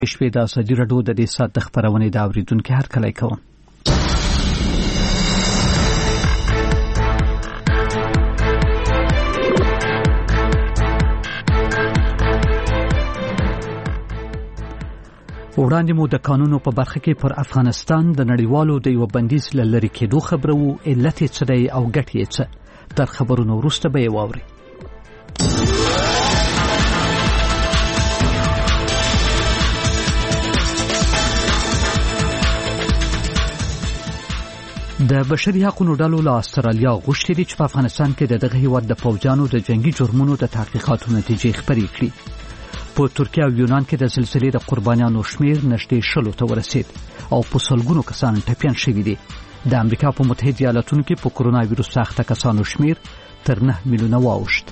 شپې د ازادي راډیو د دې ساعت د خبرونې د اوریدونکو هرکلی کوم. وړاندې مو د قانونو په برخه کې پر افغانستان د نړیوالو د یو بندیز لری کېدو خبرو علت یې څه دی او ګټې یې څه. تر خبرونو وروسته به یې واورئ. د بشري حقوقو ډلو له استرالیا غوښتي دي چې په افغانستان کې دغه هیواد د پوځیانو د جنگي جرمونو د تحقیقاتو نتیجې خبرې کړي. په ترکیه او یونان کې د زلزلې د قربانیانو شمیر نږدې 100 ته ورسید او په سلګونو کسان ټپيان شوي دي. د امریکا په متحده ایالاتونو کې په کرونا وایروس ساخته کسانو شمیر تر 9 میلیونه واوښت.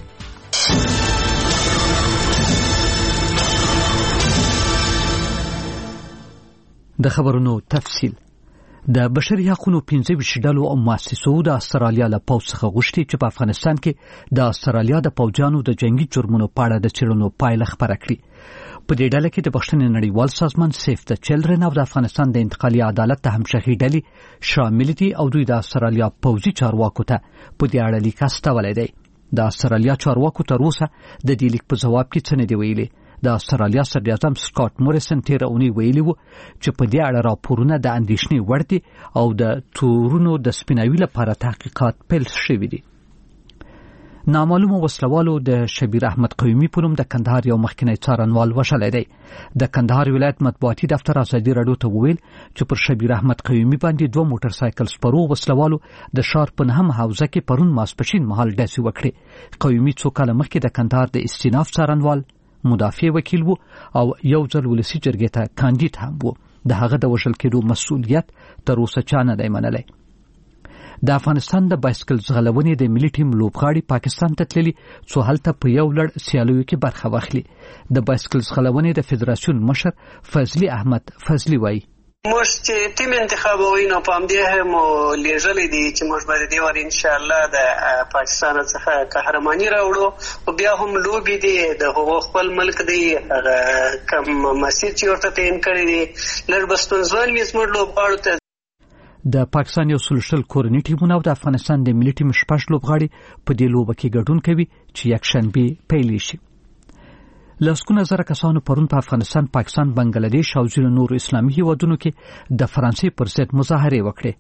د خبرونو تفصیل. د بشري حقوقو 15 ډلو او مؤسسو د استرالیا له پوځ څخه غوښتي چې په افغانستان کې د استرالیا د پوځیانو د جنگي جرمونو په اړه د څېړنو پایله خبره کړي. په دې ډله کې د بښنې نړیوال سازمان سیف د چلډرن او د افغانستان د انتقالي عدالت د همغږي ډلې شامل دي او دوی د استرالیا پوځي چارواکو ته په دې اړه لیک استولی دی. د استرالیا چارواکو تر اوسه د دې لیک په جواب کې څه نه دی ویلي. د استرالیا صدراعظم سکاټ موریسن تیر اونۍ ویلي وو چې په دې اړه راپورونه د اندېښنې وړ دي او د تورونو د سپیناوي لپاره تحقیقات پیل شوي دي. نامعلومه وسلوالو د شبیر احمد قیومي په نوم د کندهار یو مخکنی څارنوال وژلی دی. د کندهار ولایت مطبوعاتي دفتر ازادي راډیو ته وویل چې پر شبیر احمد قیومي باندې 2 موټر سایکل سپرو وسلوالو د ښار په نهم حوزه کې پرون ماسپښین مهال ډزې وکړې. قیومي څو کاله مخکې د کندهار د استیناف څارنوال مدافع وکیل وو او یو ځل ولسی جرګې ته کاندید هم وو. د هغه د وژل کېدو مسؤلیت تر اوسه چا نه دی منلی. د افغانستان د بایسکل ځغلونې د ملي ټیم لوبغاړي پاکستان ته تللي څو هلته په یو لړ سیالیو کې برخه واخلي. د بایسکل ځغلونې د فدراسیون مشر فضلي احمد فضلي وایي موږ چې ټیم انتخابوي نو په همدې مو لیږلي دي چې موږ به د دې ور انشاءالله د پاکستان څخه قهرماني راوړو. او بیا هم لوبې دي د هغو خپل ملک دی کم مسیر چې ورته تعین کړی دی لږ به ستونزمن وي زموږ لوبغاړو ته. د پاکستان یو سلسله کورنۍ ټیمونه او د افغانستان د ملي ټیم 6 لوبغاړي په دې لوبه کې ګډون کوي چې یکشنبه پیل شي. لسګونه زره کسانو پرون په افغانستان، پاکستان، بنگلاديش او ځینو نورو اسلامي هیوادونو کې د فرانسې پر ضد مظاهرې وکړې.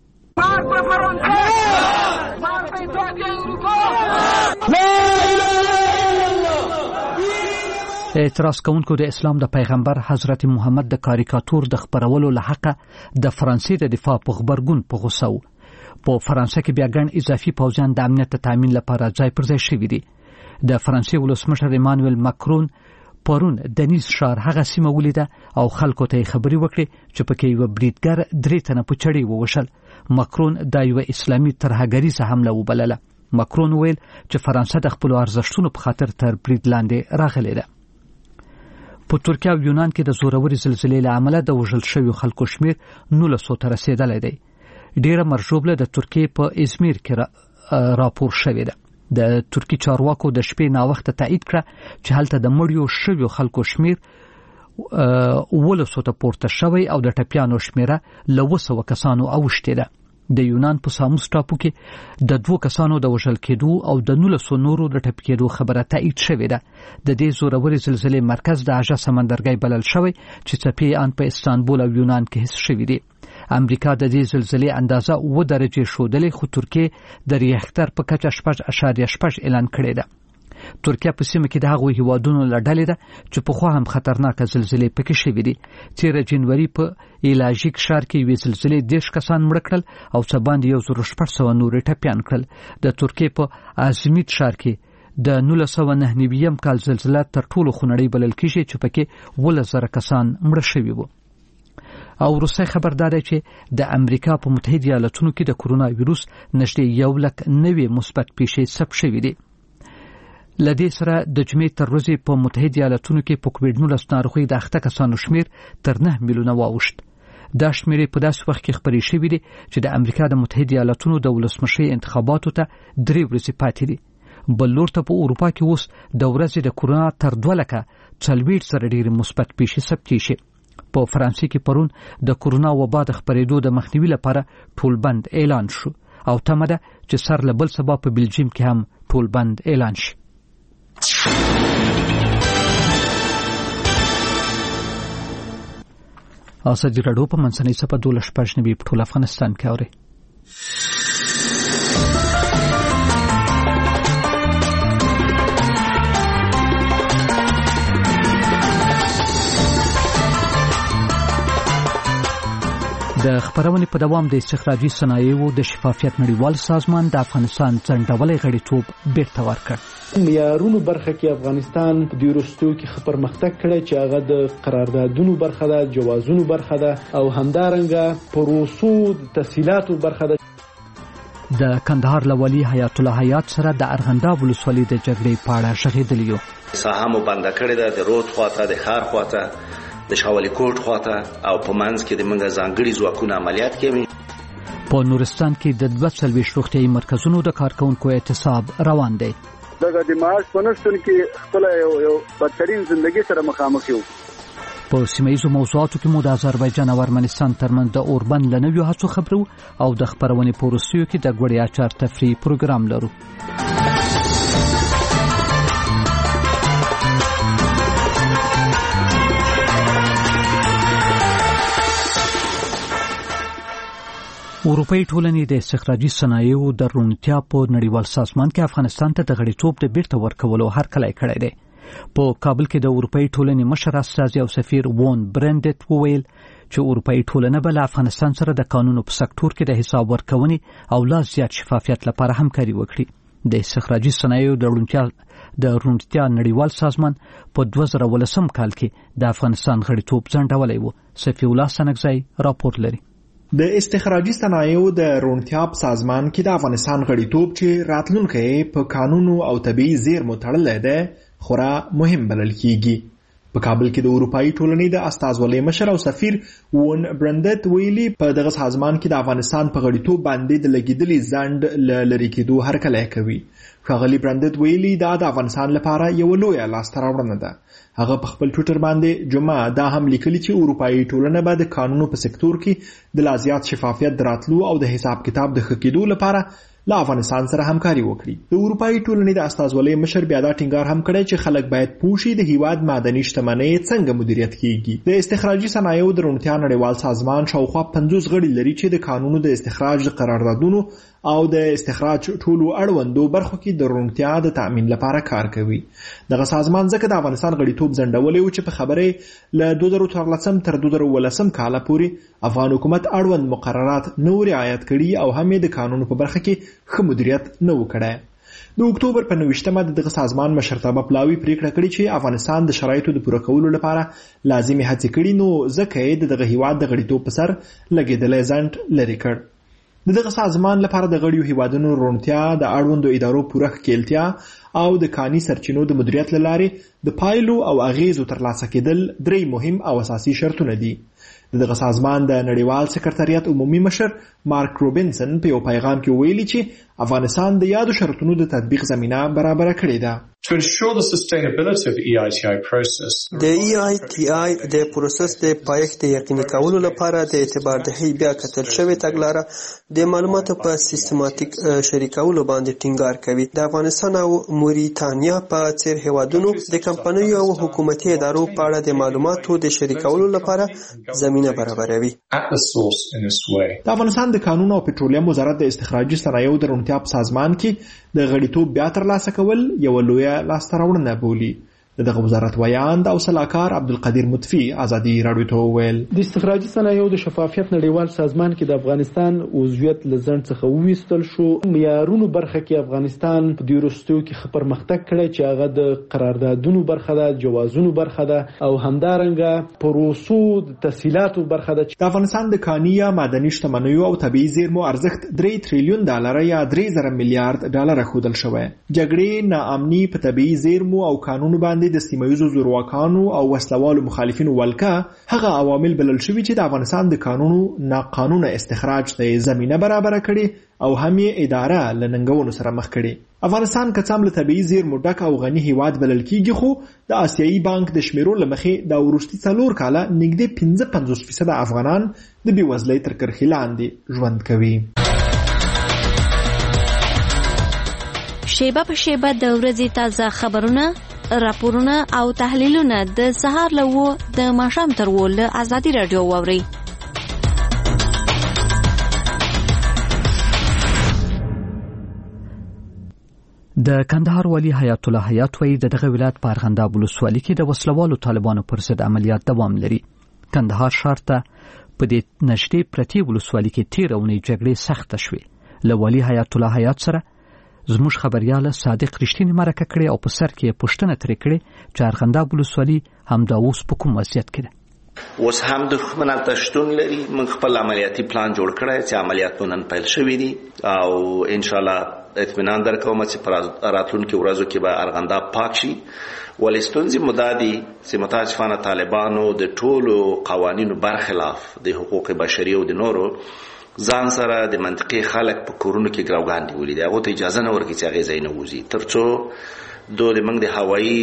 اعتراض کوونکو د اسلام د پیغمبر حضرت محمد د کاریکاتور د خبرولو له حقه د فرانسې د دفاع په خبرګون په غوسه و. په فرانسې کې بیا ګڼ اضافي پوځیان د امنیت تامین لپاره ځای پر ځای شوي دي. د فرانسې ولسمشر ایمانوئل ماکرون پرون د نیز ښار هغه سیمه ولیده او خلکو ته خبرې وکړې چې پکې یو بریدګر 3 تنه په چړې ووشل. ماکرون دا یو اسلامي ترهګریزه حمله وبلله. ماکرون ویل چې فرانسه د خپل ارزښتونو په خاطر تر برید لاندې راغلې ده. په ترکیه او یونان کې د زوروري زلزلې له امله د وژل شویو خلکو شمیر 900 ته رسیدلی دی. ډیره مرجوبله د ترکیې په ازمیر کې راپور شوې ده. د ترکی چارواکو د شپې ناوخته تایید کړه چې هلته د مړیو شویو خلکو شمیر 900 ته پورته شوی او د ټپیانو شمیره له 200 کسانو اوښتې ده. د یونان په ساموس ټاپو کې د 2 کسانو د وژل کېدو او د 900 نورو د ټپي کېدو خبره تایید شوې ده. د دې زوروري زلزلې مرکز د اژا سمندرګي بلل شوی چې څپې ان په استانبول او یونان کې حس شوې دي. امریکا د دې زلزلې اندازه 2 درجې شودلې، خو ترکیه د ریختر په کچه 6.8 اعلان کړی ده. ترکیه په سیمه کې د هغو هیوادونو له ډلې ده چې پخوا هم خطرناکه زلزلې پکې شوې دي. 13 جنوري په ایلاژیک ښار کې یوې زلزلې 10 کسان مړه کړل او څه باندې 1600 نور ټپیان کړل. د ترکیه په ازمیت ښار کې د 1999 کال زلزلې تر ټولو خونړۍ بلل کېږي چې پکې 10000 کسان مړه شوي وو. او روسي خبردار دی چې د امریکا په متحده ایالاتونو کې د کرونا وایروس نږدې 1,900 مثبت پیښې ثبت شوې دي. لدې سره د جمعې تر ورځې په متحده ایالاتونو کې په کووډ-19 ناروغۍ د اخته کسانو شمیر تر 9 میلیونه واوښت. دا شمیرې په داسې وخت کې خبرې شوې دي چې د امریکا د متحده ایالاتونو د ولسمشي انتخاباتو ته 3 ورځې پاتې دي. بل لور ته په اروپا کې اوس د ورځې د کرونا تر 2 لکه 40 سره ډېر مثبت پیښې ثبت شي. په فرانسې کې پرون د کورونا وبا د خپرېدو د مخنیوي لپاره ټول بند اعلان شو او تمه ده چې سر له بل سبا په بلجیم کې هم ټول بند اعلان شي. ازادي راډیو په منځنۍ صفحه 12 په ټول افغانستان کې اوري. د خبرونې په دوام د استخراجي صنایعو د شفافیت نړیوال سازمان د افغانستان ځنډولې غړیتوب بیرته ورکړ. معیارونو برخه کې افغانستان په دې وروستیو کې پرمختګ کړی چې هغه د قراردادونو برخه ده، جوازونو برخه ده او همدارنګه پروسو تسهیلاتو برخه ده. د کندهار لوالي حیات الله حیات سره د ارغنداب ولسوالۍ د جګړې په اړه شغېدلی یو. ساحه مو بنده کړې ده، د رود خواته، د ښار خواته، د شاولي کوټ خواته او په منځ کې د منګه ځانګړي ځواکونه عملیات کوي. په نورستان کې د 22 روغتیايي مرکزونو د کارکونکو اعتصاب روان دی. دغه د معاش په نشتون کې خپل یو بدترین ژوندۍ سره مخامخ یو. په سیمایي موضوعاتو کې مو د آذربایجان او ارمنستان ترمنځ د اوربند لنویو هڅو خبرو او د خبرونې په وروستیو کې د ګوړې اچار تفریح پروګرام لرو. اروپאי ټولنې د استخراجي صنایعو د روڼتیا په نړیوال سازمان کې افغانستان ته د غړیتوب د بیرته ورکولو هرکلی کړی دی. په کابل کې د اروپאי ټولنې مشر استازي او سفیر وون برندت وویل چې اروپאי ټولنه به له افغانستان سره د قانونو په سکتور کې د حساب ورکونې او لا زیات شفافیت لپاره همکاري وکړي. د استخراجي صنایعو د روڼتیا نړیوال سازمان په 2019 کال کې د افغانستان غړیتوب ځنډولی و. صفی الله سنگزی راپور لري. د استخراجي صنایعو د روڼتیا په سازمان کې د افغانستان غړیتوب چې راتلونکی په قانونو او طبيعي زیرمو تړلی دی خورا مهم بلل کیږي. په کابل کې د اروپאי ټولنې د استازولۍ مشر او سفیر وون برندت ویلي په دغه سازمان کې د افغانستان په غړیتوب باندې د لګیدلي ځنډ لري کېدو هرکلی کوي. ښاغلي برندت ویلي دا د افغانستان لپاره یو لویه لاسته راوړنه ده. هغه په خپل ټویټر باندې جمعه دا هم لیکلي چې اروپאי ټولنه به د قانونو په سکتور کې د لا زیات شفافیت دراتلو او د حساب کتاب د ښه کېدو لپاره له افغانستان سره همکاري وکړي. د اروپאי ټولنې د استازولۍ مشر بیا دا ټینګار هم کړی چې خلک باید پوه شي د هیواد معدني شتمنۍ څنګه مدیریت کیږي. د استخراجي صنایعو د روڼتیا نړیوال سازمان شاوخوا 50 غړي لري چې د قانونو د استخراج د قراردادونو او د استخراج ټولو اړوندو برخو کې د روڼتیا د تأمین لپاره کار کوي. دغه سازمان ځکه د افغانستان غړیتوب ځنډولی و چې په خبرې له 2014 تر 2019 کاله پورې افغان حکومت اړوند مقررات نه رعایت کړي او هم د قانونو په برخه کې ښه مدیریت نه وکړي. د اکتوبر په 29مه دغه سازمان مشرتابه پلاوي پریکړه کړې چې افغانستان د شرایطو د پوره کولو لپاره لازمي هڅې کړي نو ځکه یې دغه هیواد د غړیتوب په سر لګېدلی ځنډ لرې کړ. دغه سازمان لپاره د غړیو هیوادونو روڼتیا د اړوندو ادارو پوره ښکیلتیا او د کاني سرچینو د مدیریت له لارې د پایلو او اغیزو ترلاسه کېدل 3 مهم او اساسي شرطونه دي. دغه سازمان د نړیوال سکرټریات عمومي مشر مارک روبنسن په یو پیغام کې ویلي چې افغانستان د یادو شرطونو د تطبیق زمینه برابره کړې ده. To ensure the sustainability of the EITI process. د EITI د پروسس د پایښت یقیني کولو لپاره د اعتباردهۍ بیا کتل شوې تګلاره د معلوماتو په سیستماتیک شریکولو باندې ټینګار کوي. د افغانستان او موریتانیا په څیر هیوادونو د کمپنیو او حکومتي ادارو په اړه د معلوماتو د شریکولو لپاره زمینه برابروي. د افغانستان د قانون او پټرولیم وزارت د استخراجي صنایعو د روڼتیا په سازمان کې د غړیتوب بیا ترلاسه کول یو لویه لاسته راوړنه بولي. دغه وزارت ویاند او سلاکار عبدالقدیر مطفی ازادي راډیو ته وویل د استخراجي صنایعو د شفافیت نړیوال سازمان کې د افغانستان عضویت له ځنډ څخه وویستل شو. معیارونو برخه کې افغانستان په دې وروستیو کې پرمختګ کړی چې هغه د قراردادونو برخه ده، جوازونو برخه ده او همدارنګه پروسو تسهیلاتو برخه ده. د افغانستان د کاني یا معدني شتمنیو او طبيعي زیرمو ارزښت 3 تریلیون ډالر یا 3000 میلیارډ ډالر ښودل شوی. جګړې، ناامني په طبيعي زیرمو او قانونو باندې لاندې د سیمهییزو زورواکانو او وسلوالو مخالفینو ولکه هغه عوامل بلل شوي چې د افغانستان د قانونو ناقانونه استخراج ته زمینه برابره کړي او هم یې اداره له ننګونو سره مخ کړي. افغانستان که څه هم له طبیعي زیرمو ډک او غني هیواد بلل کیږي، خو د آسیایي بانک د شمیرو له مخې د وروستي 4 کاله نږدې 55% افغانان د بېوزلۍ تر کرښې لاندې ژوند کوي. شیبه په شیبه د ورځې تازه خبرونه، راپورونه او تحلیلونه د سهار له 9 د ماښام تر 10 له ازادي رادیو واورئ. د کندهار والی حیات الله حیات وایي د دغه ولایت په ارغنداب ولسوالۍ کې د وسلوالو طالبانو پر ضد عملیات دوام لري. کندهار ښار ته په دې نږدې پرتې ولسوالۍ کې تېره اونۍ جګړې سخته شوې. له والی حیات الله حیات سره زموږ خبريال صادق رښتینی مرکه کړې او په سر کې پوښتنه ترې کړې چې ارغنداب ولسوالۍ همدا اوس په کوم وضعیت کې ده. اوس هم دښمن هلته شتون لري. موږ خپل عملیاتي پلان جوړ کړی چې عملیات نن پیل شوي دي او انشاءالله اطمینان درکوم چې په راتلونکو ورځو کې به ارغنداب پاک شي. ولې ستونزې مو دا دي چې متاسفانه طالبانو د ټولو قوانینو برخلاف د حقوق بشري او د نورو ځان سره د منطقي خلک په کورونو کې ګراوګان نیولي دي. هغو ته اجازه نه ورکړي چې هغې ځای نه وځي تر څو د موږ د هوایي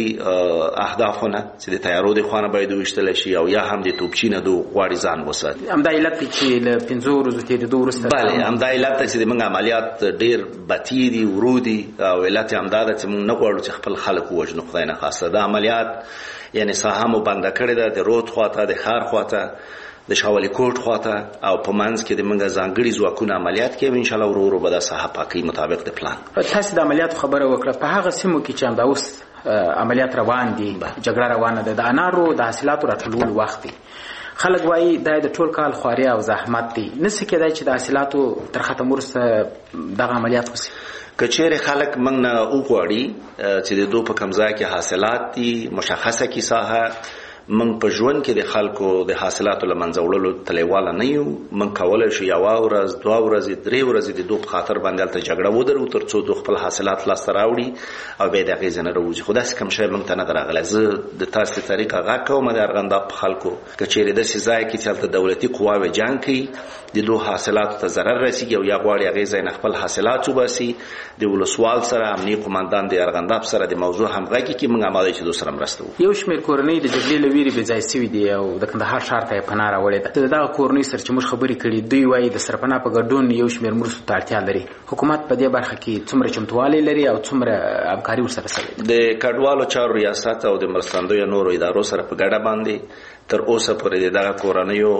اهدافونه چې د تیارو د خوا نه باید وویشتلی شي او یا هم د توپچي نه دو غواړي ځان وساتي. همدا علت دی چې له 5 ورځو تېرېدو وروسته بله همدا علت دی چې د موږ عملیات ډېر بطي دي، ورو دي او علت یې همدا ده چې موږ نه غواړو چې خپل خلک ووژنو. خدای نه خواسته دا عملیات یعنې ساحه مو بنده کړې ده د رود خواته، د ښار خواته، د شاولي کوټ خواته او په منځ کې د موږ ځانګړي ځواکونه عملیات کوي. انشاءالله ورو ورو به دا ساحه پاکوي مطابق د پلان. تاسو د عملیاتو خبره وکړه. په هغه سیمو کې چې همدا اوس عملیات روان دي، جګړه روانه ده، د انارو د حاصلاتو راټولولو وخت دی. خلک وایي دا د ټول کال خواري او زحمت دی، نسي کېدای چې د حاصلاتو تر ختم وروسته دغه عملیات وشي. که چیرې خلک موږ نه وغواړي چې د دوی په کوم ځای کې حاصلات دي، مشخصه کې ساحه موږ په ژوند کې د خلکو د حاصلاتو له منځه وړلو تلیواله نه یو. موږ کولی شو 1 ورځ 2 ورځې 3 ورځې د دوی په خاطر باندې هلته جګړه ودرو تر څو دوی خپل حاصلات لاسته راوړي او بیا د هغې ځای نه راوځي. خو داسې کوم شی موږ ته نه ده راغلی. زه د تاسو د طریقه غږ کوم د ارغنداب په خلکو که چیرې داسې ځای کې چې هلته دولتي قواوې جنګ کوي، د دوی حاصلاتو ته ضرر رسېږي او یا غواړي هغې ځای نه خپل حاصلات وباسي، د ولسوال سره امني قمندان د ارغنداب سره د موضوع همغږي کې موږ آماده چې دوی سره مرسته وکړو. یو شمېر کورنۍ د جګړې له ویرې بې ځای سوي دي او د کندهار ښار ته یې پناه راوړې ده. د دغه کورنۍ سره چې موږ خبرې کړي دوی وایي د سرپناه په ګډون یو شمېر مرستو ته اړتیا لري. حکومت په دې برخه کې څومره چمتووالی لري او څومره همکاري ورسره شوې ده؟ د کډوالو چارو ریاست او د مرستندویو نورو ادارو سره په ګډه باندې تر اوسه پورې دغه کورنیو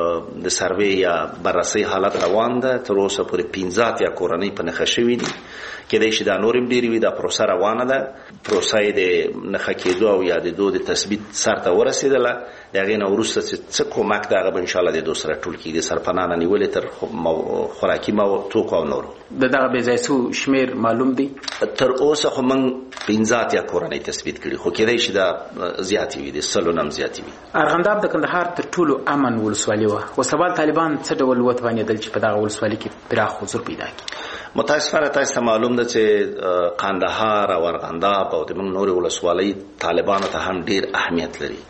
د سروې یا بررسۍ حالت روان ده. تر اوسه پورې 15 یا کورنۍ په نښه شوي دي. کېدای شي دا نور هم ډېرې وي. دا پروسه روانه ده. پروسه یې د نښه کېدو او یا د دوی د تثبیت سر ته ورسېدله. د هغې نه وروسته چې څه کومک ده هغه به انشاءالله د دوی سره ټول کېږي، د سرپناه نه نیولې تر خوراکي توکو او نورو. د دغه بې ځای سوو شمېر معلوم دی؟ تر اوسه خو موږ 15 یا کورنۍ تثبیت کړي، خو کېدای شي دا زیاتې وي، د 100 نه هم زیاتې وي. ارغنداب د کندهار تر ټولو امن ولسوالي وه. وسوال طالبان څه ډول وتوانېدل چې په دغه ولسوالۍ کې پراخ حضور پیدا کړي؟ متاسفانه تاسو ته معلوم ده چې قندهار او ارغنداب او د موږ نورې ولسوالۍ طالبانو ته هم ډېر اهمیت لري.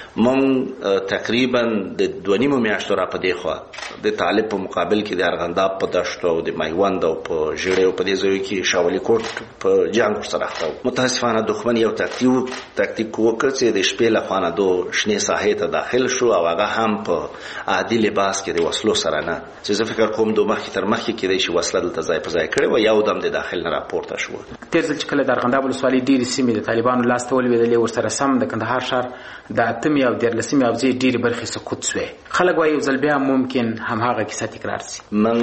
موږ تقریبا د 2.5 میاشتو را په دې خوا د طالب په مقابل کې د ارغنداب په دشتو او د میوند او په ژړې او په دې ځایو کې شاولي کوټ په جنګ سره اخته و. متاسفانه دښمن یو تاکتیک وکړ چې د شپې له خوا نه دو شنې ساحې ته داخل شو او هغه هم په عادي لباس کې د وسلو سره نه، چې زه فکر کوم دو مخکې تر مخکې کېدای شي وسله دلته ځای په ځای کړې وه، یو دم د داخل نه راپورته شو. تېر ځل چې کله د ارغنداب ولسوالۍ ډېرې سیمې د طالبانو لاس ته ولوېدلې، ورسره سم د کندهار ښار د 8 او 14 حوزې ډېرې برخې سقوط شوې. خلک وایي یو ځل بیا ممکن هماغه کیسه تکرار شي. موږ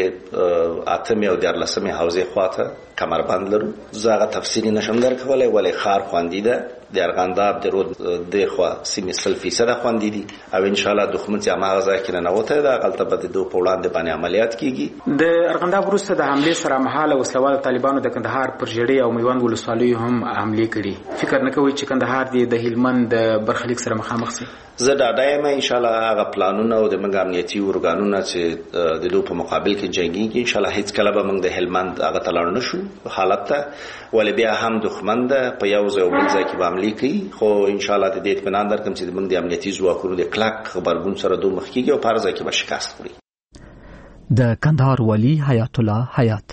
د 8 او 14 حوزې خواته کمربند لرو. زه هغه تفصیلي نشم درکولی، ولې ښار خوندي ده. د ارغنداب د رود د خوا سیمې 100% خوندي دي او انشاءالله دښمن چې هماغه ځای کې ننوتی ده هغلته به د دوی په وړاندې باندې عملیات کېږي. د ارغنداب وروسته د حملې سره مهاله وسلوالو طالبانو د کندهار پر ژړۍ او میوند ولسوالیو هم حملې کړي. فکر نه کوئ چې کندهار دې د هلمند د برخلیک سره مخامخ شي؟ زه ډاډه یم انشاءالله هغه پلانونه او د موږ امنیتي ارګانونه چې د دوی په مقابل کې جنګېږي انشاءالله هېڅکله به موږ د هلمند هغه ته لاړ نه شو حالت ته، ولې بیا هم دښمن ده په یو ځای او بل ځای کې به حمله کوي خو ان شاء الله د دې اطمینان درکم چې موږ د امنیتي ځواکونو د کلک خبرګون سره دوه مخ کیږي او پارځه کې به شکست خوري. د کندهار والی حیات الله حیات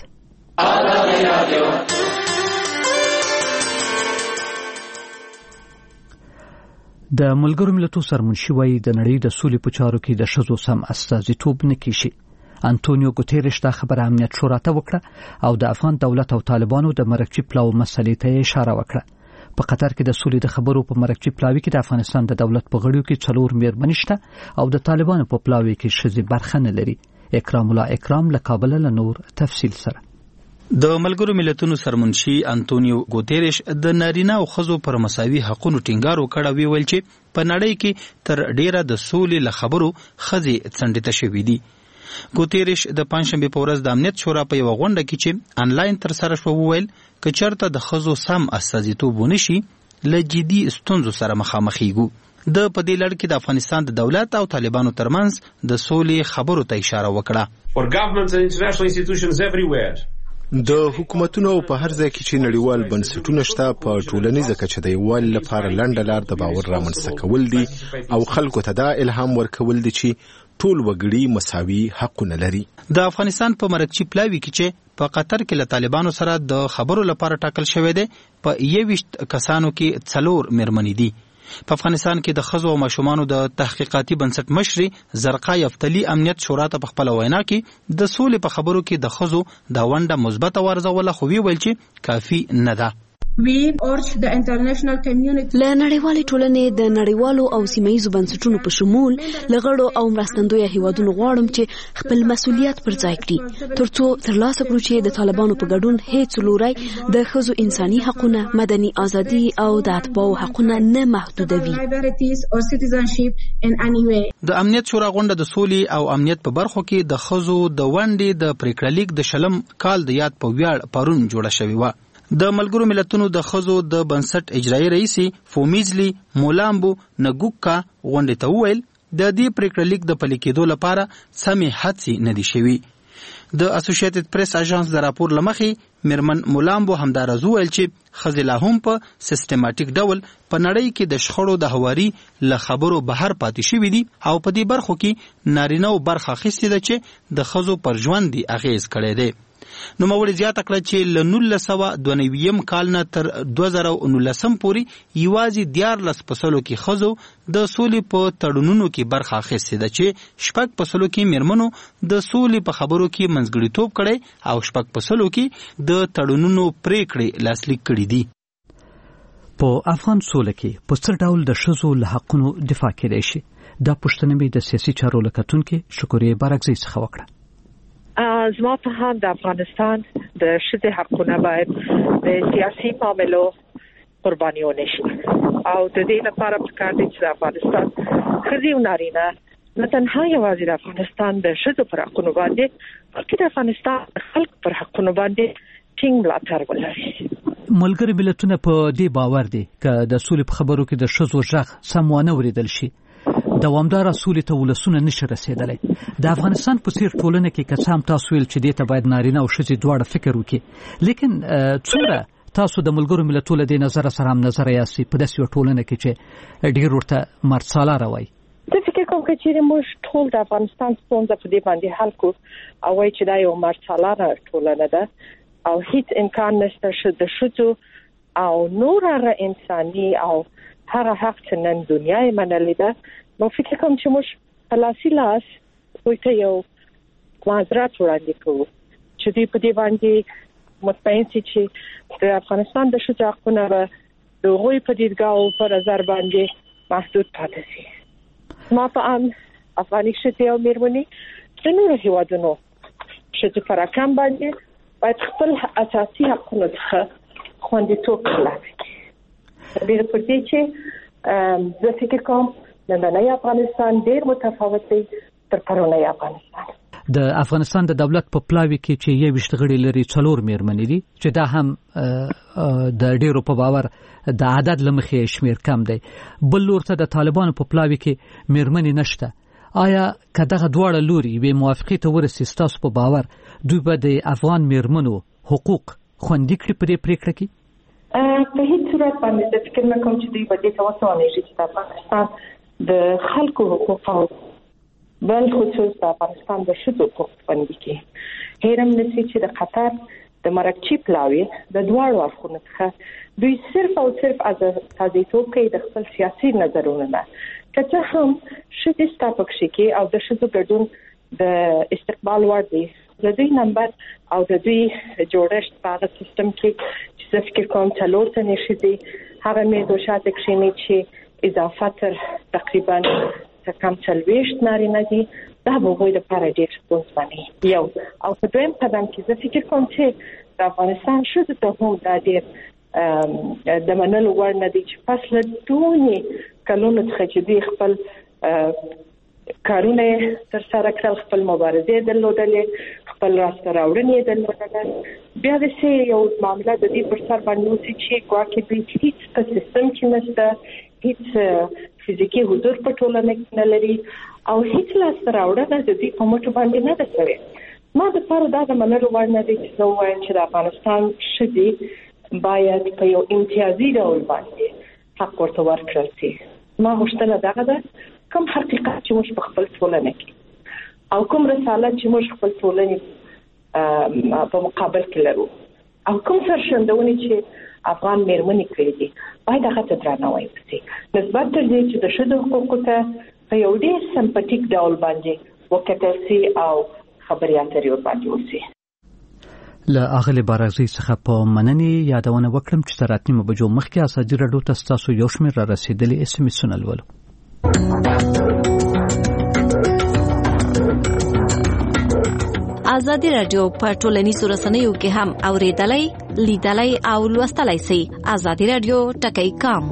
د ملګرو ملتونو سرمنشي وایي د نړۍ د سولې په چارو کې د ښځو سم استازیتوب نه کیږي. انټونیو ګوتيريش دا خبره امنیت شورا ته وکړه او د افغان دولت او طالبانو د مرکزي پلاو مسلې ته اشاره وکړه. په قطر کې د سولې د خبرو په مرکزي پلاوي کې د افغانستان د دولت په غړیو کې 4 میرمنې شته او د طالبانو په پلاوي کې ښځې برخه نه لري. اکرام الله اکرام له کابل له نور تفصیل سره. د ملګرو ملتونو سرمنشي انټونیو ګوتيريش د نارینه او ښځو پر مساوي حقوقو ټینګار وکړ او ویل چې په نړۍ کې تر ډیره د سولې له خبرو ښځې څنډته شوې دي. ګوتيريش د پنځشنبه په ورځ د امنیت شورا په یو غونډه کې چې انلاین تر سره شو وویل چې چرته د ښځو سم استازیتوب ونشي له جدي ستونزو سره مخامخېږو. د په دې لړ کې د افغانستان د دولت او طالبانو ترمنځ د سولې خبرو ته اشاره وکړه. د حکومتونو په هر ځای کې چې نړیوال بنسټونه شته په ټولنیزه کچه د یووالي لپاره لنډه لار د باور رامنځته کول دي او خلکو ته دا الهام ورکول دي چې ټول وګړي مساوي حقونه لري. د افغانستان په مرکزي پلاوي کې چې په قطر کې له طالبانو سره د خبرو لپاره ټاکل شوی دی په 21 کسانو کې 4 میرمنې دي. په افغانستان کې د ښځو او ماشومانو د تحقیقاتي بنسټ مشري زرقا یفتلی امنیت شورا ته په خپل وینا کې د سولې په خبرو کې د ښځو د ونډه مثبت ورزوله خو ویل چې کافي نه ده. له نړیوالې ټولنې د نړیوالو او سیمه‌ییزو بنسټونو په شمول لغړو او مرستندویه هیوادونو غواړم چې خپل مسؤلیت پر ځای کړي ترڅو ترلاسه کړو چې د طالبانو په ګډون هیڅ لوري د ښځو انساني حقوقونه، مدني ازادي او د اتباعو حقوقونه نه محدودوي. د امنیت شورا غونډه د سولې او امنیت په برخو کې د ښځو د ونډې د پریکړه لیک د شلم کال د یاد په ویاړ پرون جوړه شوې و. د ملګرو ملتونو د ښځو د بنسټ اجرایي رئیس فومیزلی مولامبو نګوکا غونډې ته وویل د دې پریکړه لیک د پلي کېدو لپاره سمې هڅې نه دي شوي. د اسوسییټډ پریس اژانس د راپور لمخې میرمن مولامبو همدارز وویل چې ښځې لا هم په سیستماتیک ډول په نړۍ کې د شخړو د هواري له خبرو بهر پاتې شوي دي او په دې برخو کې نارینه‌و برخه اخیستې ده چې د ښځو پر ژوند اغیز کړی دی. نوموړي زیاته کړه چې له 1992 کال نه تر 2019 پورې یوازې 14% کې ښځو د سولې په تړونونو کې برخه اخیستې ده چې 6% کې میرمنو د سولې په خبرو کې منځګړیتوب کړی او 6% کې د تړونونو پریکړې لاسلیک کړي دي. په افغان سوله کې په څه ډول د ښځو له حقونو دفاع کېدای شي؟ دا پوښتنه مې د سیاسي چارو له کتونکي شکرې بارکزي څخه وکړه. زما په هم د افغانستان د ښځې حقونه باید د سیاسي معاملو قرباني ونه شي او د دې لپاره پکار دی چې د افغانستان ښځې او نارینه نه تنها یوازې د افغانستان د ښځو پر حقونو باندې بلکې د افغانستان خلکو پر حقونو باندې ټینګ ملاتړ ولري. ملګري ملتونه په دې باور دي چې د سولې په خبرو کې د ښځو غږ سم ونه اوریدل شي دوامدار سولې ته ولسونه نشي رسیدلی. د افغانستان په څیر ټولنه کې کسان تاسو ویل چې دې ته باید نارینه او ښځې دواړه فکر وکړي، لیکن څومره تاسو د ملګرو ملتونو له نظر سره هم نظر یاستئ په داسې ټولنه کې چې ډیر ورته مرساله راوي؟ زه فکر کوم چې موږ ټول د افغانستان ستونزه په دې باندې حل کو او وایي چې دا یو مرساله ټولنه ده او هیڅ امکان نشته چې د ښځو او نور هغه انساني او هغه حق چې نن دنیا یې منلې ده. نو فکر کوم چې موږ خلاصي لاس دوی ته یو معذرت وړاندې کوو چې دوی په دې باندې مطمئن شي چې د افغانستان د ښځو حقونه به د هغوی په دیدګاو په نظر باندې محدود پاتې شي. ما په ان افغاني ښځې او میرمنې د نورو هیوادونو ښځو پر رقم باندې باید خپل اساسي حقونه څخه خوندیتوب ترلاسه کړي. ډېر پر دې چې زه فکر کوم نننی افغانستان ډېر متفاوت دی تر پرونی افغانستان. د افغانستان د دولت په پلاوي کې چې 21 غړي لري 4 میرمنې دي چې دا هم د ډېرو په باور د عدد لمخې شمیر کم دی. بل لور ته د طالبانو په پلاوي کې میرمنې نشته. آیا که دغه دواړه لوري به موافقې ته ورسي ستاسو په باور دوی به د افغان میرمنو حقوق خوندي کړي په دې پریکړه کې؟ په هیڅ صورت باندې د فکر نه کوم چې دوی به دې ته وسوانېږي چې د افغانستان د خلکو حقوق او بل خصوص د افغانستان د ښځو حقوق خوندي کړي. هیرم نشي چې د قطر د مرکچی پلاوی د دواړو اړخونو څخه دوی صرف او صرف استازیتوب کوي د خپل سیاسي نظرونو نه، که څه هم ښځې ستا پکښې کې او د ښځو ګډون د استقبال وړ دی. د دوی نمبر او د دوی جوړښت په هغه سیستم کې چې زه فکر کوم 4 تنې ښځې هغه میزو شاته کښېني چې اضافه تر تقریبا کم 40 نارینه دي، دا به هغوی لپاره ډېر ستونزمن یو. او په دویم قدم کې زه فکر کوم چې د افغانستان ښځو ته هم دا ډېر د منلو وړ نه دی چې پس له دونې کلونو څخه چې دوی خپل کارونه ترسره کړل، خپل مبارزې درلودلې، خپل راسته راوړنې درلودلې، بیا داسې یو معامله د دې پر سر باندې اوسي چې ګواکې دوی هېڅ په سیستم کې نشته، هېڅ فزیکي حضور په ټولنه کې نه لري او هېڅ لاسته راوړنه د دوی په مټو باندې نه ده شوې. ما دپاره دا د منلو وړ نه دی چې زه ووایم چې د افغانستان ښځې باید په یو امتیازي ډول باندې حق ورته ورکړل شي. ما غوښتنه دغه ده کوم حقیقت چې موږ په خپل ټولنه کې او کوم رسالت چې موږ خپل ټولنې په مقابل کې لرو او کوم سرښندونې چې افغان مېرمنې کړې دي باید هغه ته درناوی وشي، نسبت تر دې چې د ښځو حقوقو ته په یو ډېر سمپټیک ډول باندې وکتل شي او خبرې اترې ورباندې وشي. له اغلې بارغزي څخه په مننې یادونه وکړم چې تر 8 بجو مخکې ازادي راډیو ته ستاسو یو شمېر را رسېدلي SMS-ونه لولو. ازادي راډیو په ټولنیزو رسنیو کې هم اوریدلای، لیدلای او لوستلای شئ. ازادي راډیو ټکی کام.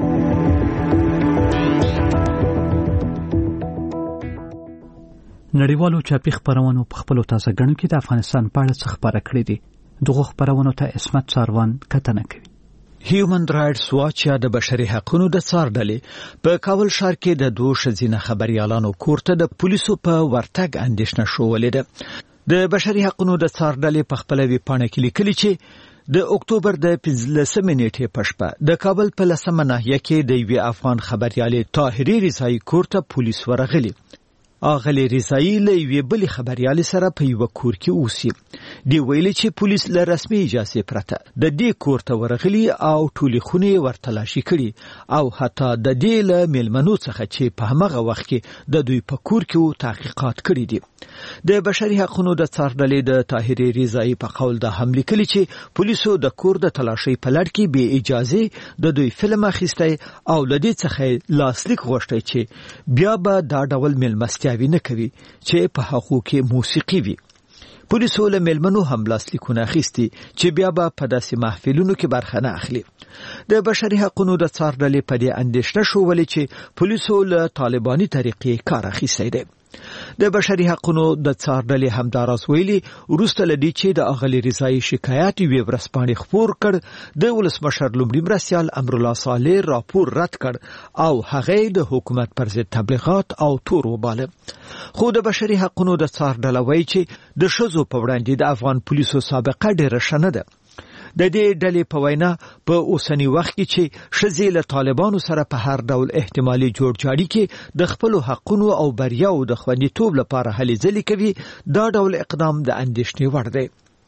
نړیوالو چاپي خبرونو په خپلو تازه ګڼو کې د افغانستان په اړه څه خبره کړې دي. دغه خبرونو ته عصمت ساروان کتنه کوي. هیومن رائټس واچ یا د بشري حقوقو د څار ډلې په کابل ښار کې د 2 ښځینه خبريالانو کورته د پولیسو په ورتګ اندېښنه شوولې ده. د بشري حقوقو د څار ډلې په خپل ویبپاڼه کې لیکلي چې د اکتوبر د 15 نیټې په شپه د کابل په لسمه ناحیه کې د یوې افغان خبريالې طاهري رضایي کورته پولیس ورغلي. اغلی رضایی له یوې بلې خبريالې سره په یو کور کې اوسي. دی ویلي چې پولیس له رسمي اجازه پرته د دې کور ته ورغلي او ټولې خونې ورتلاشي کړي او حتی د دې له میلمنو څخه چې په هغه وخت کې د دوی په کور کې تحقیقات کړي دي. د بشري حقوقو د څار ډلې د طاهري رضایی په قول د حمله کړي چې پولیسو د کور د تلاشي په لړ کې به اجازه د دوی فلم اخیسته او لدې څخه لاسلیک غوښتي چې بیا به دا ډول میلمستیا نه کوي چې په حقوق کې موسیقي وي. پولیسو له میلمنو هم لاسلیکونه اخیستي چې بیا به په داسې محفلونو کې برخه نه اخلي. د بشري حقوقو د څار ډلې په دې اندېښنه شوولې چې پولیسو له طالباني طریقې کار اخیستی دی. د بشري حقوقو د څار ډلې همداراز ویلي وروسته لدی چې د اغلی رضایی شکایت وی ورسپانې خبر کړ د ولسمشر لومړي مرستیال امرالله صالح راپور رد کړ او هغه د حکومت پر ضد تبلیغات او تور وباله. خو د بشري حقوقو د څار ډله وایي چې د ښځو په وړاندې د افغان پولیسو سابقه ډېره ښه نه ده. د دې ډلې په وینا په اوسنی وخت کې چې ښځې له طالبانو سره په هر ډول احتمالي جوړجاړي کې د خپل حقوقو او بریاو د خوندیتوب لپاره هلې ځلې کوي، دا ډول اقدام د اندېښنې وړ دی.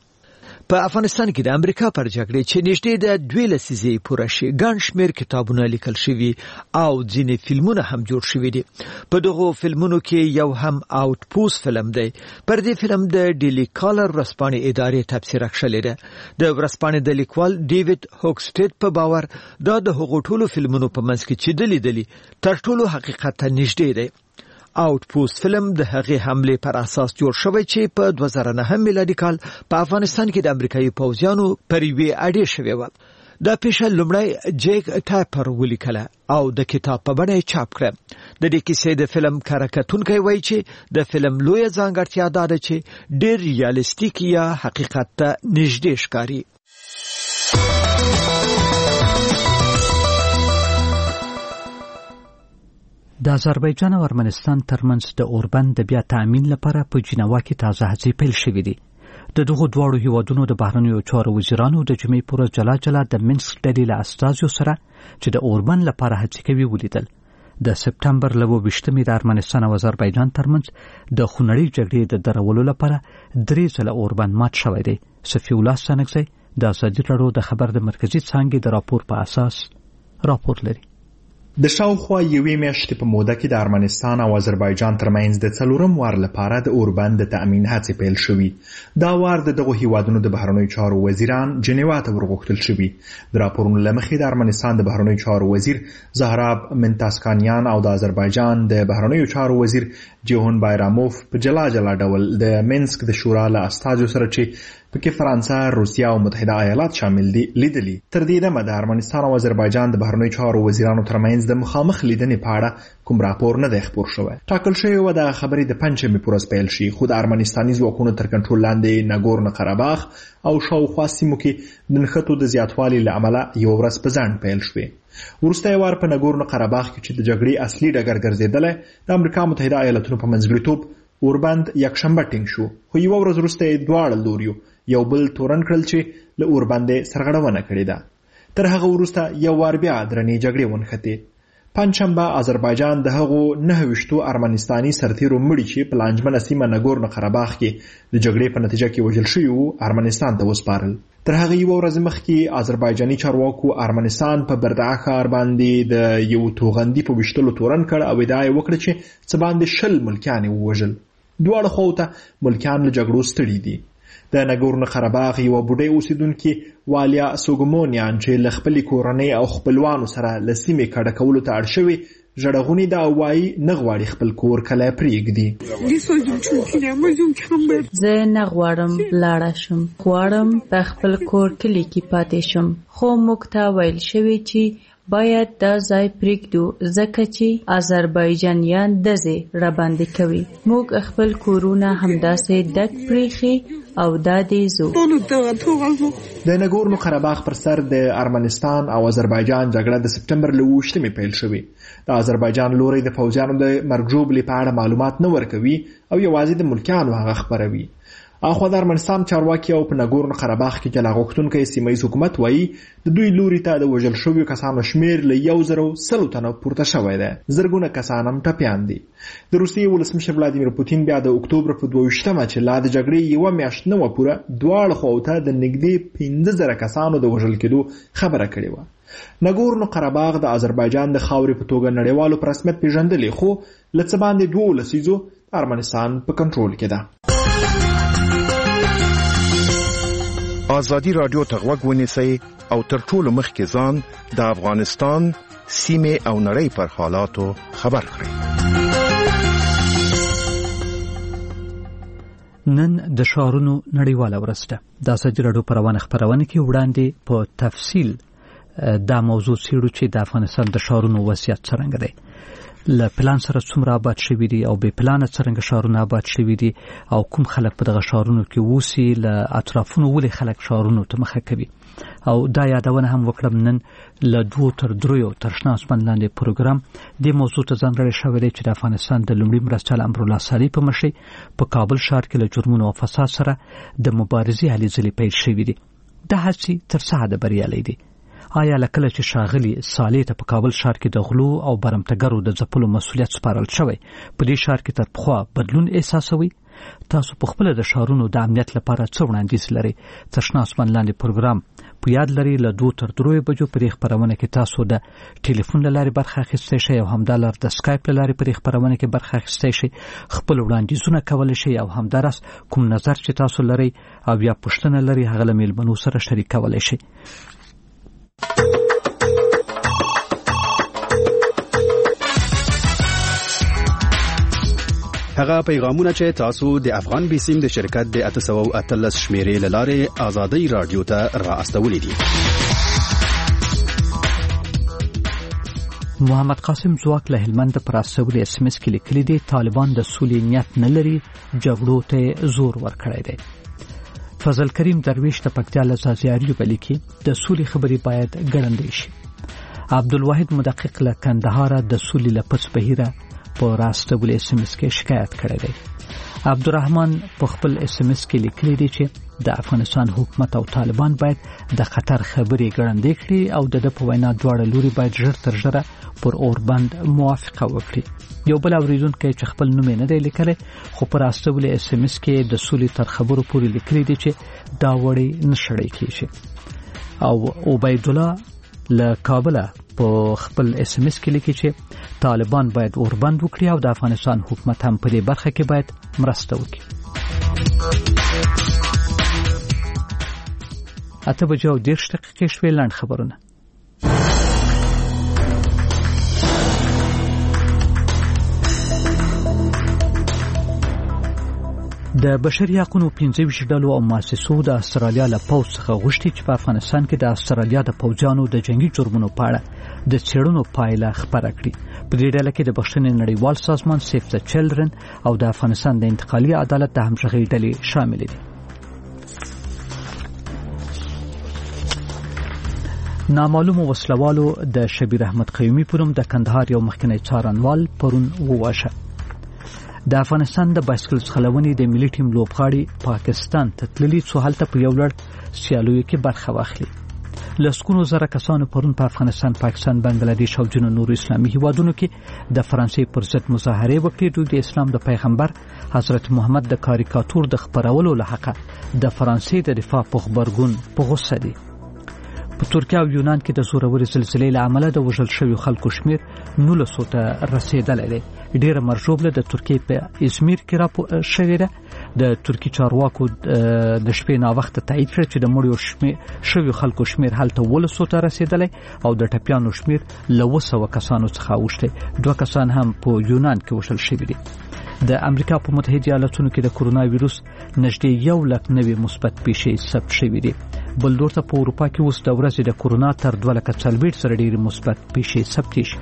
په افغانستان کې د امریکا پر جګړې چې نږدې د 2 لسیزې پوره شي ګڼ شمېر کتابونه لیکل شوي او ځینې فلمونه هم جوړ شوي دي. په دغو فلمونو کې یو هم آوټ پوست فلم دی. پر دې فلم د ډیلی کالر ورځپاڼې ادارې تبصره کړې ده. د ورځپاڼې د لیکوال ډیوډ هوکسټیډ په باور دا د هغو ټولو فلمونو په منځ کې چې دلی تر ټولو حقیقت ته نږدې دی. آوټ پوست فلم د هغې حمله پر اساس جوړ شوی چې په 2009 میلادي کال په افغانستان کې د امریکایي پوځیانو پر یوې اډې شوې و. دا پیښه لومړی جیک ټایپر ولیکله او د کتاب په بڼه چاپ کړه. د دې کیسې د فلم کارکتونکي وایي چې د فلم لویه ځانګړتیا دا ده چې ډېر ریالیستیک یا حقیقت ته نږدې ښکاري. د آذربایجان او ارمنستان ترمنځ د اوربند د بیا تأمین لپاره په جنوا کې تازه هڅې پیل شوې دي. د دغو دواړو هیوادونو د بهرنیو چارو وزیرانو د جمعې پر ورځ جلا جلا د منسک ډلې له استازیو سره چې د اوربند لپاره هڅې کوي ولیدل. د سپټمبر له 28مې د ارمنستان او آذربایجان ترمنځ د خونړۍ جګړې د درولو لپاره 3 ځله اوربند مات شوی دی. صفي الله سنگزی د ازادي راډیو د خبر د مرکزي څانګې د راپور په اساس راپور لري. د شاوخوا یوې میاشتې په موده کې د ارمنستان او آذربایجان ترمنځ د 4م وار لپاره د اوربند د تأمین هڅې پیل شوي. دا وار د دغو هیوادونو د بهرنیو چارو وزیران جنیوا ته ورغوښتل شوي. د راپورونو له مخې د ارمنستان د بهرنیو چارو وزیر زهراب منتاسکانیان او د آذربایجان د بهرنیو چارو وزیر جیهون بایراموف په جلا جلا ډول د منسک د شورا له استازو سره چې پکې فرانسه، روسیه او متحده ایالات شامل دي لیدلي. تر دې دمه د ارمنستان او آذربایجان د بهرنیو چارو وزیرانو ترمنځ د مخامخ لیدنې په اړه کوم راپور نه دی خپور شوی. ټاکل شوی و د خبرې د پنجشنبې پر ورځ پیل شي، خو د ارمنستاني ځواکونو تر کنټرول لاندې ناګورنو قرهباغ او شاوخوا سیمو کې د نښتو د زیاتوالي له امله یوه ورځ په ځنډ پیل شوې. وروستی وار په ناګورنو قرهباغ کې چې د جګړې اصلي ډګر ګرځېدلی د امریکا متحده ایالتونو په منځګړیتوب اوربند یکشنبه ټینګ شو، خو یوه ورځ وروسته یې دواړه لوریو یو بل تورن کړل چې له اوربندې سرغړونه کړې ده. تر هغه وروسته یو وار بیا درنې جګړې ونښتې. پنجشنبه آذربایجان د هغو 29 ارمنستاني سرتیرو مړي چې په لانجمنه سیمه ناګورنو قرهباغ کې د جګړې په نتیجه کې وژل شوي وو ارمنستان ته وسپارل. تر هغه یوه ورځ مخکې آذربایجاني چارواکو ارمنستان په بردعه ښار باندې د یو توغندي په ویشتلو تورن کړ او ادعا یې وکړه چې څه باندې 20 ملکیان یې ووژل. دواړو خواو ته ملکیان له جګړو ستړي دي. د ناګورنو قرهباغ یوه بوډۍ اوسیدونکي والیا سوګمونیان چې له خپلې کورنۍ او خپلوانو سره له سیمې کډه کولو ته اړ شوي ژړغونې ده او وایي نه غواړي خپل کور کلی پرېږدي. زه نه غواړم لاړه شم، غواړم په خپل کور کلي کې پاتې شم، خو موږ ته ویل شوي چې باید دا ځای پرېږدو ځکه چې آذربایجانیان ډزې راباندې کوي. موږ خپل کورونه همداسې ډک پرېښي او دا دې زو. د ناګورنو قرهباغ پر سر د ارمنستان او آذربایجان جګړه د سپټمبر له 28مې پیل شوې. د آذربایجان لوری د فوجیانو د مرګ ژوبلې په اړه معلومات نه ورکوي او یوازې د ملکیانو هغه خپروي. اخوا د ارمنستان چارواکي او په ناګورنو قرهباغ کې جلا غوښتونکی سیمه ییز حکومت وایي د دوی لوري ته د وژل شویو کسانو شمیر له 1,100 تنو پورته شوی دی. زرګونه کسان هم ټپیان دي. د روسیې ولسمشر ولادیمیر پوتین بیا د اکتوبر په 22مه چې لا د جګړې یوه میاشت نه وه پوره دواړو خواو ته د نږدې 15,000 کسانو د وژل کېدو خبره کړې وه. ناګورنو قرهباغ د آذربایجان د خاورې په توګه نړیوالو په رسمیت پیژندلې، خو له څه باندې 2 لسیزو ارمنستان په کنټرول کې ده. ازادي راډیو ته غوږ ونیسئ او تر ټولو مخکې ځان د افغانستان سیمې او نړۍ پر حالاتو خبر کړئ. نن د ښارونو نړیواله ورځ ده. د ازادي راډیو په روانه خپرونه کې وړاندې په تفصیل دا موضوع څېړو چې د افغانستان د ښارونو وضعیت څرنګه دی، له پلان سره څومره آباد شوي دي او بې پلانه څرنګه ښارونه آباد شوي دي او کوم خلک په دغه ښارونو کې اوسي، له اطرافونو ولې خلک ښارونو ته مخه کوي. او دا یادونه هم وکړم نن له 2 تر 3 تر شنه اسمان لاندې پروګرام دې موضوع ته ځانګړی شوی دی چې د افغانستان د لومړي مرستیال امرالله صالح په مشرۍ په کابل ښار کې له جرمونو او فساد سره د مبارزې هلې ځلې پیل شوي دي. دا هڅې تر څه حده بریالۍ دي. آیا لکله چې ښاغلي صالح ته په کابل ښار کې د غلو او برمتګرو د ځپلو مسؤلیت سپارل شوی په دې ښار کې تر پخوا بدلون احساسوي؟ تاسو په خپله د ښارونو د امنیت لپاره څه وړاندیز لرئ؟ تر شنه اسمان لاندې پروګرام په یاد لري له 2 تر 3 بجو په دې خپرونه کې تاسو د ټلیفون له لارې برخه اخیستی شئ او همدالر د سکایپ له لارې په دې خپرونه کې برخه اخیستی شئ. خپل وړاندیزونه کولی شئ او همداراز کوم نظر چې تاسو لرئ او یا پوښتنه لرئ هغه له میلمنو سره شریکولی شئ. هغه پیغامونه چې تاسو د افغان بیسیم د شرکت د 813 شمیرې لاره آزادۍ رادیو ته را استولې دي. محمد قاسم زواک له هلمند پر استولې اس ام اس کې لیکلي دي طالبان د سولې نیت نه لري، جګړو ته زور ورکړی دی. فضل کریم درویش د پکتیا له ځاځي په لیکي د سولې خبرې باید ګړندۍ شي. عبدالواحد مدقق له کندهار د سولې لپس بهیره په راستولې اس ام اس کې شکایت کړی دی. عبدالرحمن په خپل SMS کې لیکلی دی چې د افغانستان حکومت او طالبان باید د خطر خبرې ګړندې کړي او د په وینا دواړه لوري باید ژر تر ژره پر اوربند موافقه وکړي. یو بل اوریدونکی چې خپل نوم نه دی لیکلی خو پر راستولې SMS کې د سولې تر خبرو پورې لیکلی دی چې دا وړي نشړی کیږي. او عبید الله له کابل په خپل SMS کې لیکي چې طالبان باید اوربند وکړي او د افغانستان حکومت هم په دې برخه کې باید مرسته وکړي. 8:10 شوې لاند خبرونه. د بشري حقوقو 15 ډلو او مؤسسو د استرالیا له پوځ څخه غوښتي چې په افغانستان کې د استرالیا د پوځیانو د جنگي جرمونو په اړه د څېړنو پایله خبره کړي. په دې ډله کې د بخښنې نړیوال سازمان سیف د چلډرن او د افغانستان د انتقالي عدالت د همغږي ډلې شامل دي. نامعلوم وسلوالو د شبیر احمد قیومي په نوم د کندهار یو مخکنی څارنوال پرون وواژه. د افغانستان د بایسکل ځغلونې د ملي ټیم لوبغاړي پاکستان ته تللي څو هلته په یو لړ سیالیو کې برخه واخلي. لسګونو زره کسانو پرون په افغانستان، پاکستان، بنگلاديش او ځینو نورو اسلامي هیوادونو کې د فرانسې پر ضد مظاهرې وکړې. دوی د اسلام د پیغمبر حضرت محمد د کاریکاتور د خپرولو له حقه د فرانسې د دفاع په خبرګون په غوسه دي. په ترکیه او یونان کې د زوروري زلزلې له امله د وژل شویو خلکو شمیر 1900 ته رسیدلی دی. ډیره مرجوبله د ترکیې په ازمیر کې راپور شوې ده. د ترکی چارواکو د شپې نا وخت تایید کړ چې د مړو شویو خلکو شمیر هلته 1900 ته رسیدلی او د ټپیانو شمیر له 200 کسانو څخه اوښتی. 2 کسان هم په یونان کې وژل شوي دي. د امریکا په متحده ایالاتونو کې د کرونا وایروس نږدې 1 لک نوي مثبت پیښې ثبت شوي دي. بل ډور ته په اروپا کې اوس د ورځې د کرونا تر 240 سره ډېرې مثبت پیښې ثبت شي.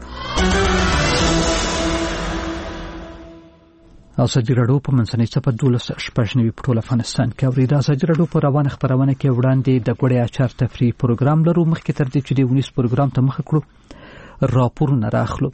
ازادي راډیو په منځنۍ صفحه 12 په ټول افغانستان کې اوري. د ازادي راډیو په روانه خبرونه کې وړاندې د ګوړې اچار تفریح پروګرام لرو. مخکې تر دې چې د ونیس پروګرام ته مخه کړو راپورونه راخلو.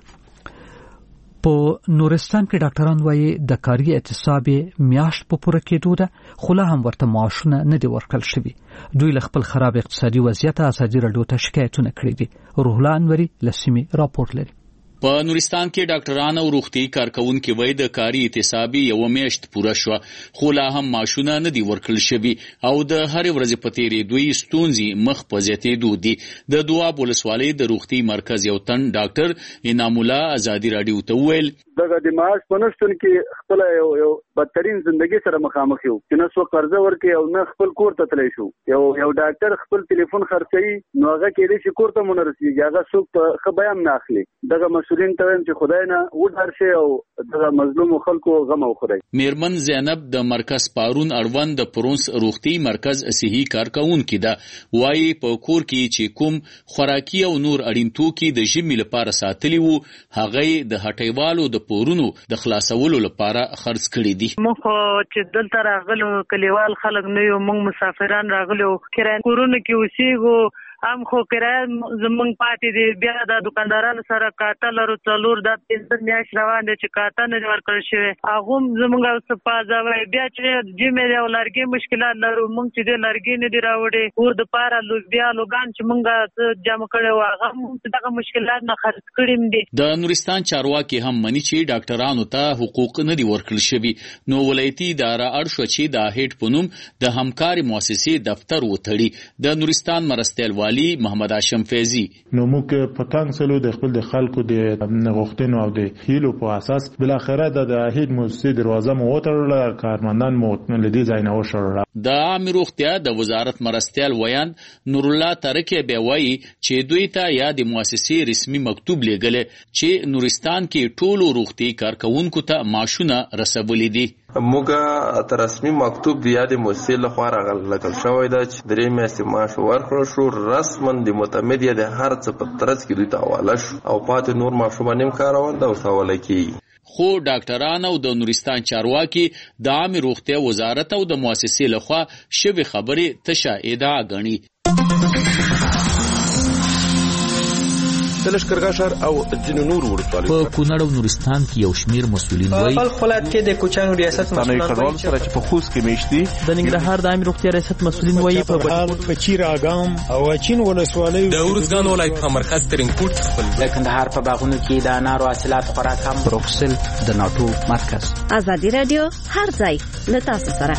په نورستان کې ډاکټران وایي د کاري اعتصاب میاشت په پوره کېدو ده، خو لا هم ورته معاشونه نه دي ورکړل شوي. دوی له خپل خراب اقتصادي وضعیت ازادي راډیو ته شکایتونه کړي دي. روح الله انوري له سیمې راپور لري. په نورستان کې ډاکټران او روغتي کارکونکو وایي د کاري اعتصاب یو میاشت پوره شو، خو لا هم معاشونه نه دي ورکړل شوي او د هر ورځې په تیرې دوی ستونزې مخ په زیاتېدو دي. د دواب ولسوالۍ د روغتي مرکز یو تن ډاکټر انعام الله ازادي راډیو ته وویل دغه د معاش په نشتون کې خپل یو بدترین ژوندۍ سره مخامخ یو چې نه څو قرضه ورکړي او نه خپل کور ته تللی شو. یو ډاکټر خپل ټلیفون خرڅوي نو هغه کېدای شي کور ته مونږ رسېږي، هغه څوک په ښه بیان نه اخلي. دغه مسؤلین ته وایم چې خدای نه وډار شي او دغه مظلومو خلکو غم وخوري. میرمن زینب د مرکز پارون اړوند د پرونس روغتي مرکز صحي کارکونکو ده، وایي په کور کې چې کوم خوراکي او نور اړین توکي د ژمي لپاره ساتلي وو هغه د هټیوالو د پورونو د خلاصولو لپاره خرڅ کړي دي. موږ چې دلته راغلو کلیوال خلک نه یو، موږ مسافران راغلو کرایه کورونه کې اوسېږو. هم خو کرایه زمونږ پاتې دي، بیا د دکاندارانو سره کاته لرو څلور د 15 میاشت روان دي چې کاته نه ورکړل شوی. هغه زمونږ اوس پازوي بیا چې جمع دی او لرګي مشکلات لرو. موږ چې د لرګي نه دی راوړي کور د پاره لوبیا لوګان چې موږ جمع کړو هغه موږ دغه مشکلات نه خرڅ کړیم دي. د نورستان چارواکي هم مني چې ډاکټرانو ته حقوق نه دي ورکړل شوی. نو ولایتي اداره اړ شو چې د هیټ پونوم د همکاري مؤسسې دفتر وتړي. د نورستان مرستیال محمد هاشم فیضی نو موږ په کانسلو د خپل د خلکو د غوښتنو او د هیلو په اساس بل اخره د هیډ مؤسسې دروازه مو وتړل، کارمندان مو لدی ځای نه وشړل. د عام روغتیا د وزارت مرستیال ویان نور الله ترکه به وایي چې دوی ته یا د مؤسسې رسمي مکتوب لګل چې نورستان کې ټولو روغتي کارکونکو ته معاشونه رسولي دي. موږ تر رسمي مکتوب د یاد مؤسسې لخوا راغلل شوی دا چې درې میاشتې معاش ورکړل شو، رسماً د معتمدیه د هر څه په ترڅ کې دوی ته حواله شو او پاتې نور ماشومان نیم کاروان دا وسوله کیږي. خو ډاکټران او د نورستان چارواکي د عام روغتیا وزارت او د مؤسسې لخوا شوی خبرې تشه ادعا غني. د لشکرګاه او ځینو نور ولسوالیو په کونړ او نورستان کې یو شمیر مسؤلین وایي په ولایت کې د کوچنیو ریاست مسؤلین وایي چې په خوست کې میشتي د ننګرهار د عامه روغتیا ریاست مسؤلین وایي په چیر اګام او چین ولسوالیو د ورزګان ولایت په مرکز ترینکوټ خپل د کندهار په باغونو کې د انارو حاصلات خورا کم. بروکسل د ناتو مرکز. ازادي رادیو هر ځای له تاسو سره.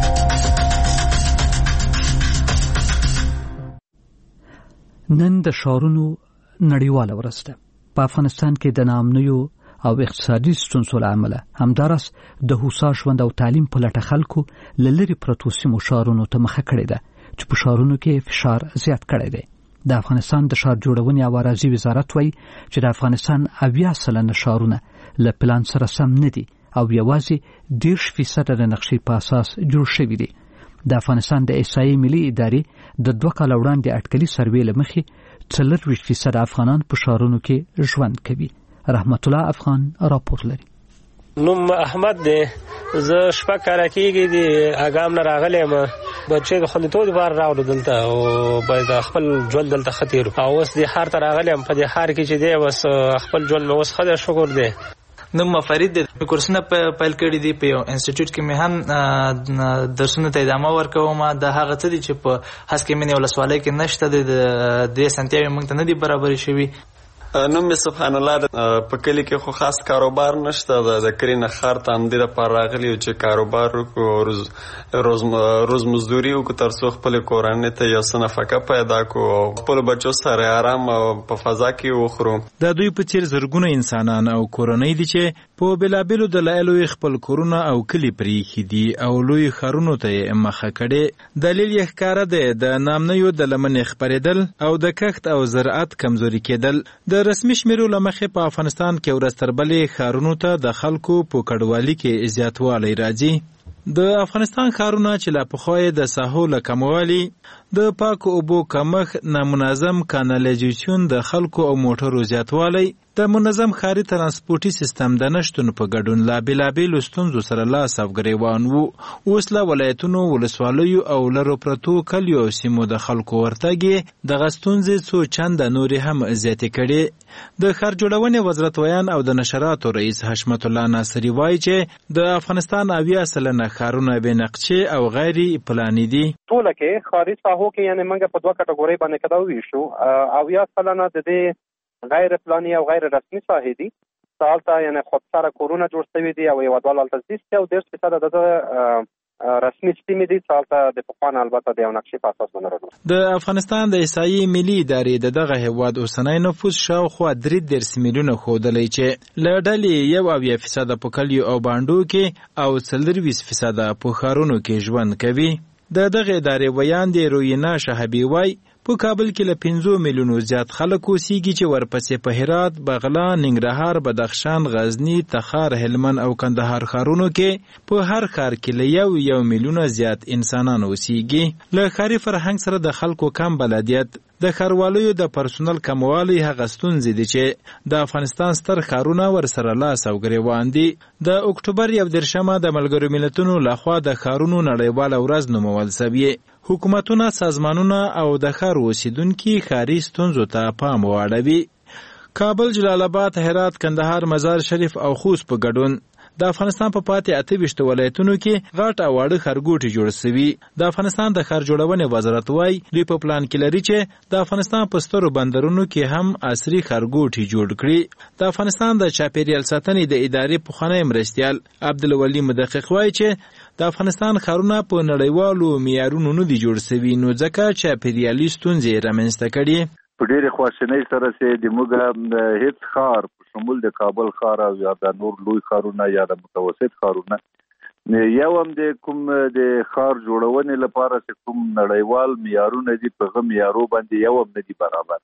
نن د ښارونو نړیواله ورځ ده. په افغانستان کې د ناامنیو او اقتصادي ستونزو له امله همداراس د هوسا ژوند او تعلیم په لټه خلکو له لرې پرتو سیمو ښارونو ته مخه کړې ده چې په ښارونو کې فشار زیات کړی دی. د افغانستان د ښار جوړونې او اراضي وزارت وایي چې د افغانستان 80% ښارونه له پلان سره سم نه دي او یوازې 10% د نقشې په اساس جوړ شوي دي. د افغانستان د احصایې ملي ادارې د 2 کال وړاندې اټکلي سروې له مخې 40% افغانان په ښارونو کې ژوند کوي. رحمت الله افغان راپور لري. نوم احمد دی. زه شپه کار کېږي دی اګام نه راغلم بچې د خوندیتوب لپاره راوړل دلته او باید خپل ژوند دلته خطر او اوس د هر تر راغلم په دې هر کې چې دی وس خپل ژوند مې اوس خدای شکر دی. نوم فرید دی. کورسونه پیل کړی دی په یو انسټیټیوټ کې مې هم درسونه ته ادامه ورکوم. د هغه څه دي چې په هسکې منی ولسوالۍ کې نشته د دې سنتیاوي موږ ته نه دي برابر شوي. نوم سبحان الله. په کلی کې خو خاص کاروبار نشته. د کرینه خار ته هم د پر راغلی چې کاروبار وکړو روز مزدوري وکړو تر څو خپل کورنۍ ته یو څه نفقه پیدا کړو او خپل بچو سره آرام په فضا کې وخورو. د دوی په څیر زرګونه انسانان او کورنۍ دي چې په بلابلو دلایلو خپل کورونه او کلی پریخي دي او لوی خارونو ته مخه کړي. دلیل یې ښکاره دی د نامنیو د لمنې خپرېدل او د کښت او زراعت کمزوري کېدل. د رسمي شمیرو له مخې په افغانستان کې ورځ تر بلې ښارونو ته د خلکو په کډوالي کې زیاتوالی راځي. د افغانستان ښارونه چې لا پخوا د ساحو له کموالي، د پاکو اوبو کمښت، نامنظم کانالیزیشن، د خلکو او موټرو زیاتوالی، د منظم ښاري ترانسپورټي سیستم د نشتون په ګډون لا بېلابېلو ستونزو سره لاس او ګریوان وو. اوس له ولایتونو، ولسوالیو او لرو پرتو کلیو او سیمو د خلکو ورتګ یې دغه ستونزې څو چنده نورې هم زیاتې کړې. د ښار جوړونې وزارت ویان او د نشراتو رئیس حشمت الله ناصري وایي چې د افغانستان 80% ښارونه بې نقشې او غیر پلاني دي. ټوله کې ښاري ساحو کې یعنې موږ په 2 کټګورۍ باندې کدا وویشو. 80% د دې غیر پلاني او غیر رسمي ساحې دي. سالته یعنی خود سره کورونه جوړ شوي دي او یو ډول تاسیس او 10% د رسمي سیمې دي. سالته د پخوان البته د یو نقشې په اساس باندې راغلي. د افغانستان د احصایې ملي ادارې د دغه هیواد اوسنی نفوس شاوخوا 3 میلیونه ښودلی چې له ډلې 1% په کلیو او بانډو کې او 40% په ښارونو کې ژوند کوي. د دغه ادارې ویان دی روینا شهبي وای په کابل کې له 5 میلیونو زیات خلک اوسېږي چې ورپسې په هرات، بغلان، ننګرهار، بدخشان، غزني، تخار، هلمند او کندهار ښارونو کې په هر ښار کې له 1 میلیونه زیات انسانان اوسېږي. له ښاري فرهنګ سره د خلکو کم بلدیت، د ښاروالیو د پرسونل کموالی هغه ستونزې دي چې د افغانستان ستر ښارونه ورسره لاس او ګریوان دي. د اکتوبر 1 د ملګرو ملتونو لخوا د ښارونو نړیواله ورځ نومول شوې. حکومتونه، سازمانونه او د ښار اوسیدونکي ښاري ستونزو ته پام واړوي. کابل، جلال آباد، هرات، کندهار، مزار شریف او خوست په ګډون د افغانستان په پاتې 28 ولایتونو کې غټ او واړه ښارګوټي جوړ شوي. د افغانستان د ښار جوړونې وزارت وایي دوی په پلان کې لري چې د افغانستان په سترو بندرونو کې هم عصري ښارګوټي جوړ کړي. د افغانستان د چاپیریال ساتنې د ادارې پخوانی مرستیال عبدالولي مدقق وایي چې د افغانستان ښارونه په نړیوالو معیارونو نه دي جوړ شوي نو ځکه چاپیریالي ستونزې رامنځته کړي. په ډېرې خواشینۍ سره چې د موږ هیڅ ښار په شمول د کابل ښار او یا د نور لوی ښارونه یا د متوسط ښارونه یو هم د کوم د ښار جوړونې لپاره چې کوم نړیوال معیارونه دي په هغه معیارو باندې یو هم نه دي برابر.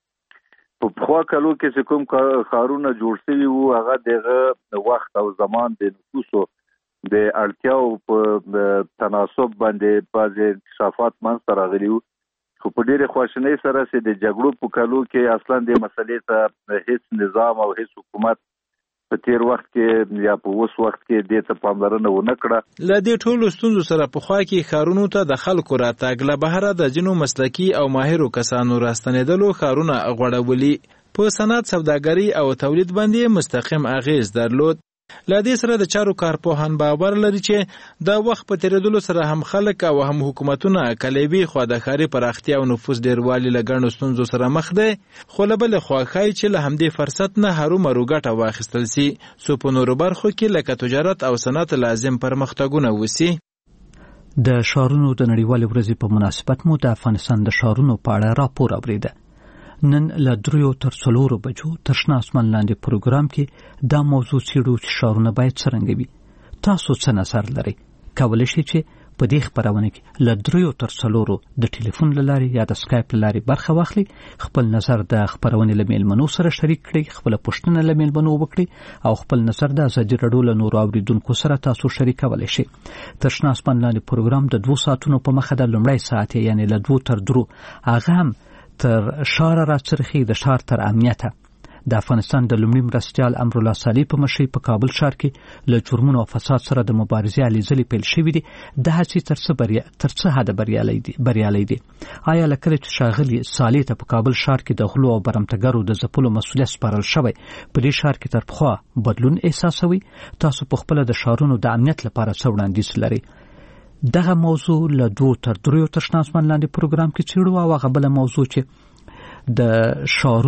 په پخوا کلو کې چې کوم ښارونه جوړ شوي وو هغه دغه وخت او زمان د نفوسو د اړتیاو په تناسب باندې بعضې انکشافات منځته راغلي وو. خو په ډېرې خواشینۍ سره چې د جګړو په کلو کې اصلا د مسلې ته هیڅ نظام او هیڅ حکومت په تیر وخت کې یا په اوس وخت کې دې ته پاملرنه ونه کړه. له دې ټولو ستونزو سره پخوا کې ښارونو ته د خلکو راتګ له بهره د ځینو مسلکي او ماهرو کسانو راستنېدلو ښارونه غوړولي. په صنعت، سوداګري او تولید باندې مستقیم اغیز درلود. له دې سره د چارو کارپوهان باور لري چې د وخت په تیریدلو سره هم خلک او هم حکومتونه کلیبي خوا د ښاري پراختیا او نفوس ډیروالي له ګڼو ستونزو سره مخ دی، خو له بلې خوا ښایي چې له همدې فرصت نه هرومرو ګټه واخیستل سي څو په نورو برخو کې لکه تجارت او صنعت لازم پرمختګونه وسي. د ښارونو د نړیوالې ورځې په مناسبت مو د افغانستان د ښارونو په اړه راپور اورېده. نن له 3 تر 4 بجو تر شنه اسمان لاندې پروګرام کې دا موضوع څېړو چې ښارونه باید څرنګه وي. تاسو څه نظر لرئ؟ کولی شئ چې په دې خپرونه کې له 3 تر 4 د ټلیفون له لارې یا د سکایپ له لارې برخه واخلئ، خپل نظر د خپرونې له میلمنو سره شریک کړئ، خپل پوښتنه له میلمنو وکړئ او خپل نظر د ازادي راډیو له نورو اوریدونکو سره تاسو شریکولی شئ. تر شنه اسمان لاندې پروګرام د 2 ساعتونو په مخه د لومړی ساعت یعنی له 2 تر 3 هغه هم تر شاره راڅرخي د ښار تر امنیته. د افغانستان د لومړي مرستیال امرالله صالح په مشرۍ په کابل ښار کې له جرمونو او فساد سره د مبارزې هلې ځلې پیل شوي دي. د هڅې تر څه حده بریالی دي. آیا له کله چې ښاغلي صالح ته په کابل ښار کې د غلو او برمتګرو د ځپلو مسؤلیت سپارل شوی په دې ښار کې تر پخوا بدلون احساسوي؟ تاسو په خپله د ښارونو د امنیت لپاره څه وړاندیز لرئ؟ دغه موضوع له 2 تر 3 تر شنه اسمان لاندې پروګرام کې څېړو او هغه بله موضوع چې د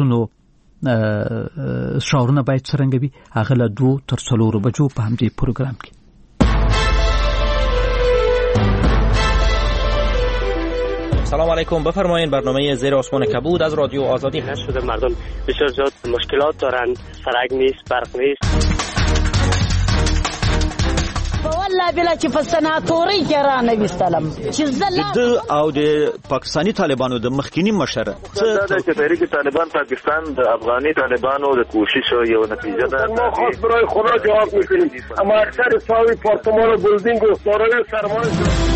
ښارونه باید څرنګه وي هغه له 2 تر 4 بجو په همدې پروګرام کې. سلام علیکم، بفرمایید. برنامه زیر آسمان کبود از رادیو آزادی شده. مردم بسیار زیاد مشکلات دارند، سرک نیست، برق نیست. والله بلا چې په سناتوري کې را نویستلم چې د او د پاکستانی طالبانو د مخکینی مشر څه د تحریک طالبان پاکستان د افغاني طالبانو د کوشش یو نتیجه ده. ما خاص برای خدا جواب میکنیم، اما اکثر ساوی پارتمان و بلدینگ و سارای سرمایه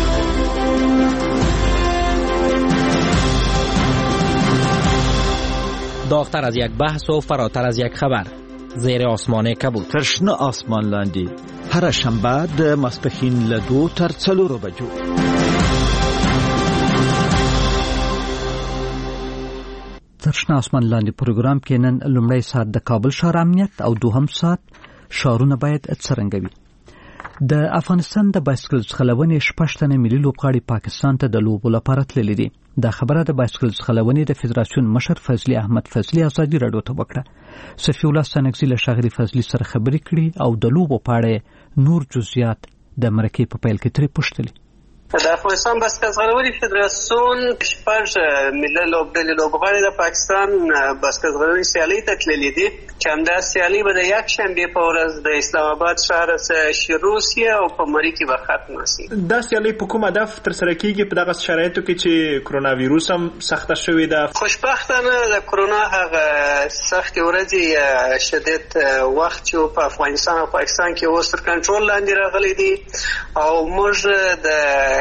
داغتر از یک بحث و فراتر از یک خبر. زیر آسمان کبود. تر شنه آسمان لاندې هر شنبه د ماسپښین له 2 تر 4 بجو. تر شنه اسمان لاندې پروګرام کې نن لومړی ساعت د کابل ښار امنیت او دوهم ساعت ښارونه باید څرنګه وي. د افغانستان د بایسکل ځغلونې 6 تنه ملي لوبغاړي پاکستان ته د لوبو لپاره تللي دي. دا خبره د بایسکل ځغلونې د فدراسیون مشر فضلي احمد فضلي ازادي راډیو ته وکړه. صفي الله ستانکزي له ښاغلي فضلي سره خبرې کړي او د لوبو په اړه نور جزئیات د مرکې په پیل کې ترې پوښتلي. د افغانستان بایسکل ځغلونې فدراسیون 6 ملي لوبغاړي د پاکستان بایسکل ځغلونې سیالۍ ته تللي دي چې همدا سیالۍ به د یکشنبې په ورځ د اسلام آباد ښار څخه شروع شي او په مري کې به ختمه شي. دا سیالۍ په کوم هدف ترسره کیږي په دغه شرایطو کې چې کرونا ویروس هم سخته شوې ده؟ خوشبختانه د کرونا هغه سختې ورځې شدید وخت چې په افغانستان او پاکستان کې اوس تر کنټرول لاندې راغلی دي او موږ د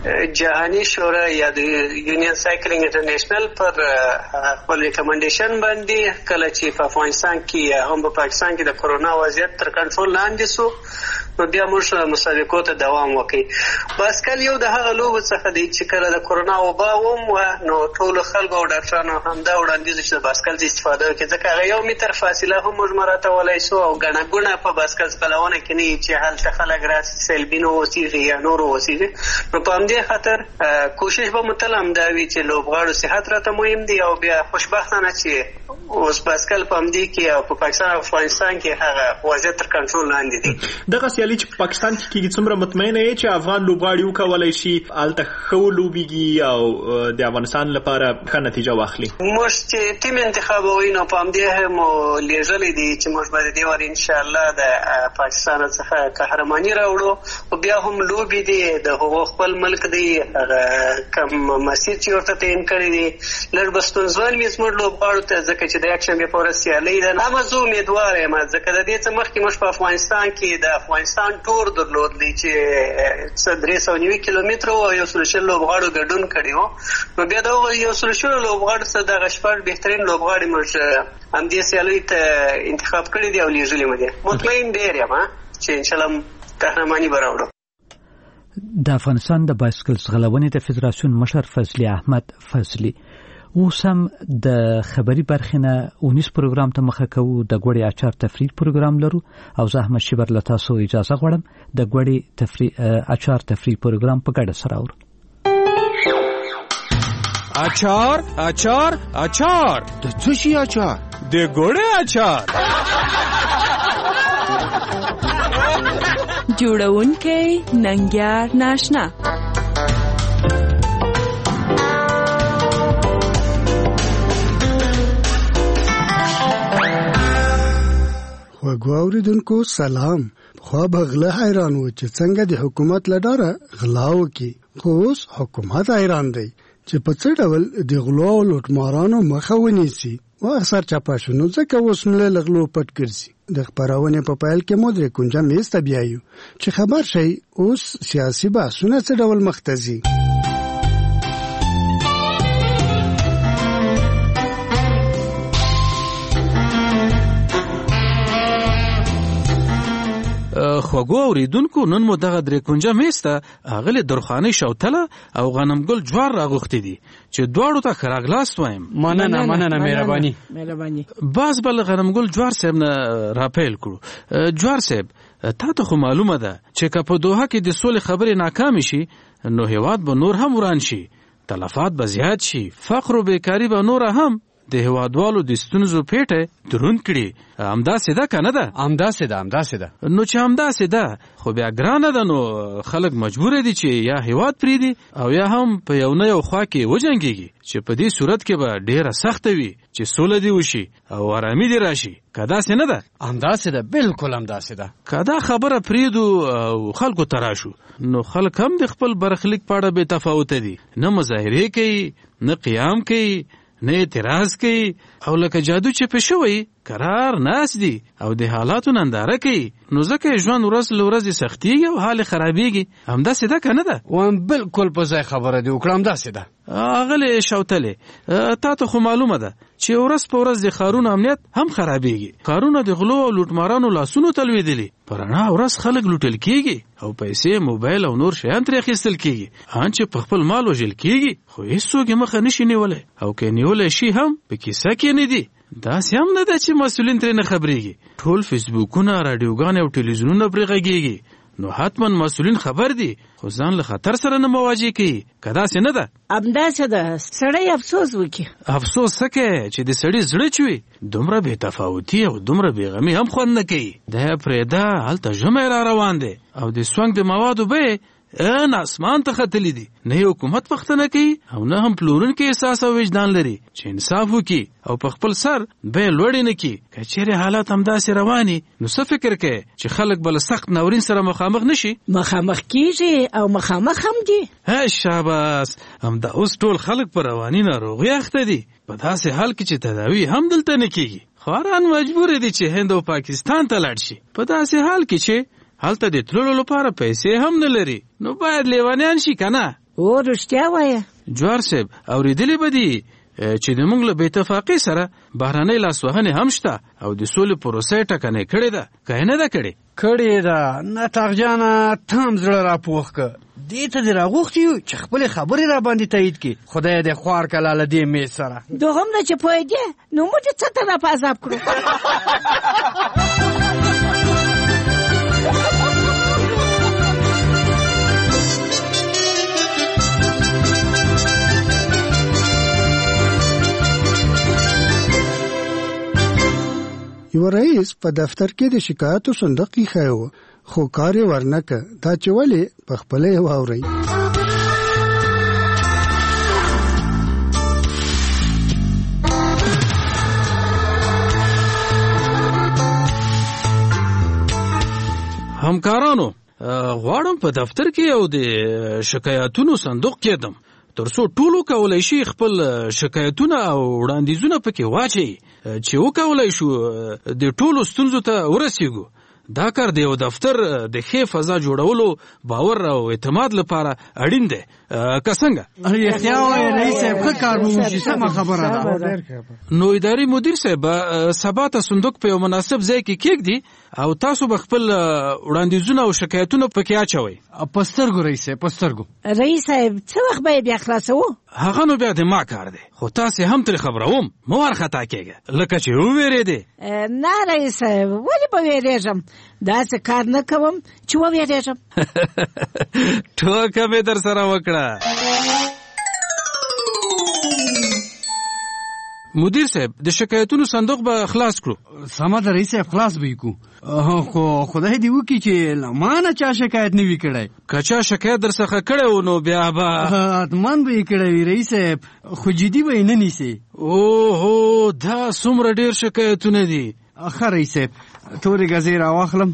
جهانی شورا یا د یونین سایکلینګ انټرنیشنل پر خپل ریکمنډیشن باندې کله چې په افغانستان کې هم په پاکستان کې د کرونا وضعیت تر کنټرول لاندې شو نو بیا موږ مسابقو ته دوام وکړي. بایسکل یو د هغه لوبو څخه دی چې کله د کرونا وبا نو ټولو خلکو او ډاکټرانو همدا وړاندیز چې د بایسکل استفاده وکړي ځکه هغه 1 متر فاصله هم موږ مراعاتولی شو او ګڼه ګوڼه په بایسکل ځغلونه کې نه چې هلته خلک راسي سیلبینو اوسېږي یا نورو اوسېږي. نو په همدې خاطر کوشش به مو تل همدا وي چې لوبغاړو صحت راته مهم دی او بیا خوشبختانه چې اوس بایسکل په همدې کې او په پاکستان او افغانستان کې هغه وضعیت تر کنټرول لاندې دی. دغه سیالي چې په پاکستان کې کېږي څومره مطمئنه یې چې افغان لوبغاړي وکولی شي هلته ښه ولوبېږي او د افغانستان لپاره ښه نتیجه واخلي؟ موږ چې ټیم انتخابوي نو په همدې مو لیږلی دی چې موږ به د دې وار انشاءالله د پاکستان څخه قهرماني راوړو او بیا هم لوبې دي د هغو خپل ملک دی هغه کم مسیر چې ورته تعین کړی دی لږ به ستونزمن وي زموږ لوبغاړو ته ځکه چې د یکشنبې په ورځ سیالۍ ده. اما زه امیدواره یم ځکه د دې څه مخکې موږ په افغانستان کې د افغانستان ټور درلود دی چې 390 کیلومتره او 120 لوبغاړو ګډون کړی و نو بیا د 120 لوبغاړو څخه دغه 6 بهترین لوبغاړي موږ همدې سیالۍ ته انتخاب کړي دي او لیږلي مو دي. مطمئن ډېر یم چې انشاءالله قهرماني به راوړو. د افغانستان د بایسکل ځغلونې د فدراسیون مشر فضلي احمد فضلي اوس هم د خبري برخې نه اونیس پروګرام ته مخه کوو. د ګوړې اچار تفریح پروګرام لرو او زه احمد شیبر له تاسو اجازه غواړم د ګوړې اچار تفریح پروګرام په ګډه سره اورو. اچار اچار اچار د څه شي اچار؟ د ګوړې اچار. جوړونکی ننګیار ناشنا. وګو اوریدونکو سلام. خو بغله حیران و چې څنګه د حکومت لډاره غلا وکي، خو اوس حکومت حیران دی چې په څه ډول د غلو او لوټمارانو مخه ونیسي. و اکثر چاپاشونو ځکه اوس مله لغلو پټ ګرځي. د خبرونه په پایل کې مو درې کونجه میز ته بیایو چې خبر شي اوس سیاسي بحثونه څه ډول مختزي. خوږو اوریدونکو نن مو دغه درې کونجه میسته اغلی درخاني شوتله او غنمګل جوار راغوښتي دي چې دواړو ته خراغلاس وایم. مننه مهرباني. باز بل غنمګل جوار صاحب نه راپیل کړو. جوار صاحب تا ته خو معلومه ده چې که په دوحه کې د سولې خبرې ناکام شي نو هیواد به نور هم وران شي، تلفات به زیات شي، فقر او بیکاری به نور هم د هیوادوالو د ستونزو پیټه دروند کړي. همداسې ده که نه ده؟ همداسې ده. نو چې همداسې ده خو بیا ګرانه ده، نو خلک مجبور دي چې یا هیواد پریږدي او یا هم په یو نه یو خوا کې وجنګېږي، چې په دې صورت کې به ډیره سخته وي چې سوله دې وشي او آرامي دې راشي. که داسې نه ده؟ همداسې ده، بالکل همداسې ده. که دا خبره پریږدو او خلکو ته راشو نو خلک هم د خپل برخلیک په اړه بې تفاوته دي، نه مظاهرې کوي، نه قیام کوي، نه اعتراض کوي، او لکه جادو چې په شوی قرار ناس دي او د حالاتو ننداره کوي. نو ځکه ژوند ورځ له ورځې سختیږي او حال خرابېږي. همداسې ده که نه ده؟ بالکل په ځای خبره دې وکړه، همداسې ده. اغلې شوتلې تا ته خو معلومه ده چې ورځ په ورځ د ښارونو امنیت هم خرابېږي. ښارونه د غلو او لوټمارانو لاسونو ته لوېدلي، په رڼا ورځ خلک لوټل کېږي او پیسې، موبایل او نور شیان ترې اخیستل کېږي، ان چې په خپل مال وژل کېږي، خو هېڅوک یې مخه نشي نیولی، او که نیولی شي هم په کیسه کې نه دي. داسې هم نه ده چې مسؤلین ترې نه خبرېږي. ټول فیسبوکونه، راډیوګانې او ټلویزیونونه پرې غږېږي، نو حتما مسؤلین خبر دي خو ځان له خطر سره نه مواجه کوي. که داسې نه ده؟ همداسې ده. سړی افسوس وکړي. افسوس څه کوي چې د سړي زړه چوي. دومره بې تفاوتي او دومره بېغمي هم خوند نه کوي. دا یې پرېږده، هلته ژمی را روان دی او د سونګ د موادو بیې ان اسمان ته ختلی دي. نه حکومت پختنه کوي او نه هم پلورونکي احساس او وجدان لري چې انصاف وکړي او په خپل سر بیې لوړې نه کړي. که چیرې حالات همداسې رواني نو څه فکر کوي چې خلک به له سخت ناورین سره مخامخ نشي؟ مخامخ کیږي او مخامخ هم دي. شاباس. همدا اوس ټول خلک په رواني ناروغۍ اخته دي، په داسې حال کې چې تداوی هم دلته نه کیږي. خواران مجبور دي چې هند او پاکستان ته لاړ شي، په داسې حال کې چې هلته د تللو لپاره پیسې هم نه لري. نو باید لیوانیان شي که نه؟ او رښتیا وایه جوار صاحب. اورېدلې به دي چې د موږ له بې اتفاقۍ سره بهرنۍ لاسوهنې هم شته او د سولې پروسه یې ټکنۍ کړې ده، که یې نه ده کړې؟ کړې ده. نطاق جانه تام زړه راپوخ که دې ته دې راغوښتي یو چې خپلې خبرې را باندې تایید کړي. خدای دې خوار کړه له دې میز سره. دوهم نه چې پوهېدې نو موږ څه ته را په عذاب کړو. یو رئیس په دفتر کې د شکایتو صندوق ایښی و، خو کار یې ورنکړ. دا چې ولې په خپله یې واورئ. همکارانو، غواړم په دفتر کې یو د شکایتونو صندوق کېدم ترڅو ټولو کولی شي خپل شکایتونه او وړاندیزونه پکې واچوي چې وکولی شو د ټولو ستونزو ته ورسیږو. دا کار د یو دفتر د ښې فضا جوړولو، باور او اعتماد لپاره اړین دی. که څنګه؟ رښتیا وایې رئیس صاحب، ښه کار به وشي. سمه خبره ده. نو اداري مدیر صاحب سبا ته صندوق په یو مناسب ځای کې کېږدي او تاسو به خپل وړاندیزونه او شکایتونه پکې اچوئ. په سترګو رئیس صاحب، په سترګو. رئیس صاحب څه وخت به بیا خلاصو؟ هغه نو بیا د ما کار دی، خو تاسې هم ترې خبروم، مه وارخطا کېږه لکه چې ووېرېدې. نه رئیس صاحب، ولې به وېرېږم؟ داسې کار نه کوم چې ووېرېږم. ټوکه مې در سره وکړه. مدیر صاحب د شکایتونو صندوق به خلاص کړو. سمه ده رئیس صاحب، خلاص به یې کړو، خو خدای دې وکړي چې له ما نه چا شکایت نه وي کړی. که چا شکایت در څخه کړی و نو بیا به حتماً به یې کړی وي رئیس صاحب، خو جدي به یې نه نیسي. اوهو، دا څومره ډېر شکایتونه دي. ښه رئیس صاحب، تورې ګزې راواخلم.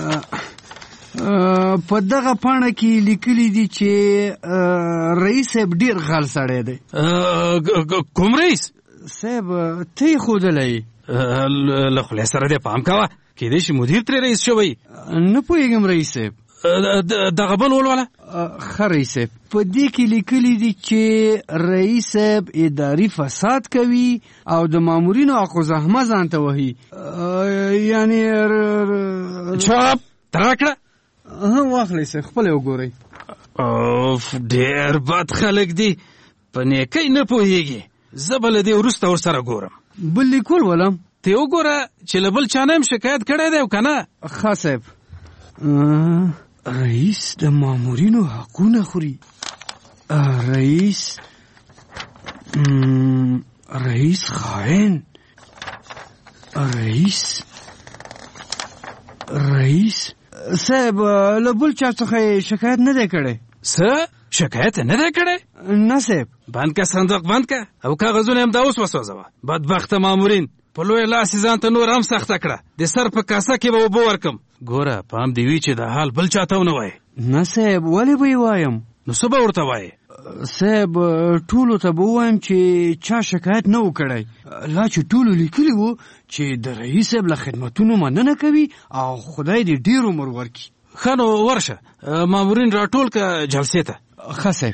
په دغه پاڼه کې لیکلي دي چې رئیس صاحب ډېر غل سړی دی. کوم رئیس صاحب؟ ته یې ښودلی. له خولې سره دې پام کوه، کېدای شي مدیر ترې رئیس شوی. نه پوهېږم رئیس صاحب. دغه بل ولوله. ښه رئیس صاحب، په دې کې لیکلي دي چې رئیس صاحب اداري فساد کوي او د مامورینو حق زحمه ځان ته وهي. یعنې چاپ تراکړه. واخلئ صاحب، خپله وګورئ. ډېر بد خلک دي، په نیکۍ نه پوهېږي. زه به له دې وروسته ورسره ګورم. بل لیکول ولم. ته وګوره چې له بل چا نه هم شکایت کړی دی او که نه. ښه صاحب. رئیس د مامورینو حقونه خوري. رئیس خائن. رئیس صاحب له بل چا څخه شکایت نه دی کړی. څه شکایت نه دی کړی؟ نه صاحب. بند که صندوق بند که او کاغذونه هم دا اوس وسوځوه. بدبخته مامورین په لویه لاس ځان ته نور هم سخته کړه. د سر په کاسه کې به اوبه ورکم. ګوره پام دې وي چې د حال بل چاته ونه وایې. نه صاحب، ولې به یې وایم؟ نو څه به ورته وایې؟ صاحب ټولو ته به ووایم چې چا شکایت نه و کړی، لا چې ټولو لیکلي وو چې د رئیس صاحب له خدمتونو مننه کوي او خدای دې ډېر عمر ورکړي. ښه نو ورشه، مامورین راټول که جلسې ته. ښه صاحب.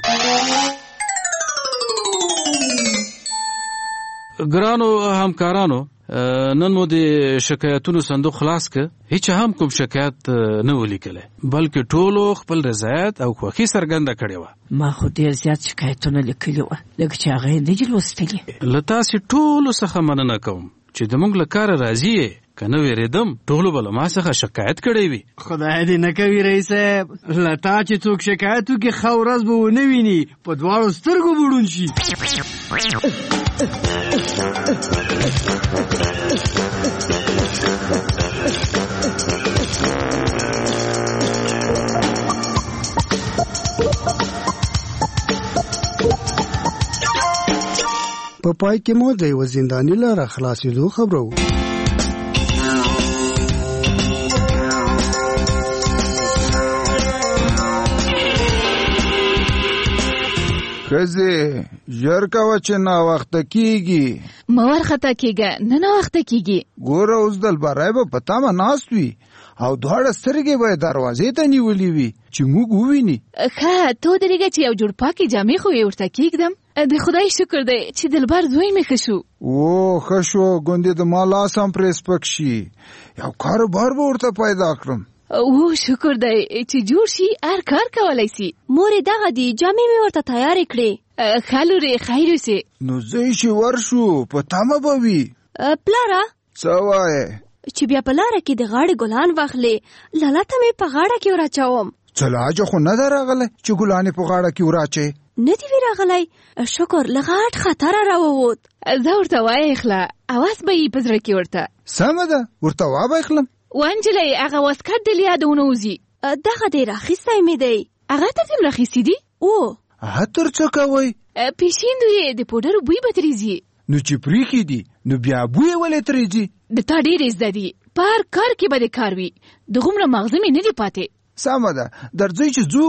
ګرانو همکارانو، نن مو د شکایتونو صندوق خلاص که. هیچ هم کوم شکایت نه ولیکلی، بلکې ټولو خپل رضایت او خوښي څرګنده کړې وه. ما خو ډېر زیات شکایتونه لیکلي وه، لکه چې هغه یې نه دي لوستلي. له تاسې ټولو څخه مننه کوم چې زموږ له کاره راضي یې. که نه وېرېدم ټولو به له ما څخه شکایت کړی وي. خدای دې نه کوي رئیس صاحب، له تا چې څوک شکایت وکړي ښه ورځ به ونه ویني، په دواړو سترګو به ړوند شي. په پای کې مو د یوه زنداني له راخلاصېدو خبرو. ښځې ژر کوه چې ناوخته کېږي. مه وارخطا کېږه، نه ناوخته کېږي. ګوره اوس دلبری به په تمه ناست وي او دواړه سترګې به یې دروازې ته نیولې وي چې موږ وویني. ښه ته ودرېږه چې یو جوړ پاکې جامې خو یې ورته کېږدم. د خدای شکر دی چې دلبر زوی مې ښه شو. ښه شو، ګوندې د ما لاس هم پرې سپک شي، یو کاروبار به ورته پیدا کړم. شکر دی چې جوړ شي، هر کار کولی سي. مورې دغه دي جامې مې ورته تیارې کړې. ښه لورې، خیر اوسې. نو ځئ چې ورشو، په تمه به وي. پلاره څه وایې؟ چې بیا په لاره کې د غاړې ګلان واخلې، لالا ته مې په غاړه کې وراچوم. څه لاجه خو نه ده راغلی چې ګلانې په غاړه کې وراچې؟ نه دي وی راغلی، شکر له غټ خطره راووت. زه ورته وایخله، اواز به یې په زړه کې ورته. سمه ده، ورته وابخلم. وانجلۍ هغه واسکټ د لیادونه وځي. دغه دی راخیستی مې دی. هغه تر دې راخیستي دي؟ عطر څه کوئ؟ پیشیندو یې د پوډرو بوی به ترېځي. نو چې پرېښي دي نو بیا بوی یې ولې ترېځي؟ د تا ډېرې زده دي، په هر کار کې به د کار وي. دغومره مغزه مې نه دي پاتې. سمه ده، درځئ چې ځو.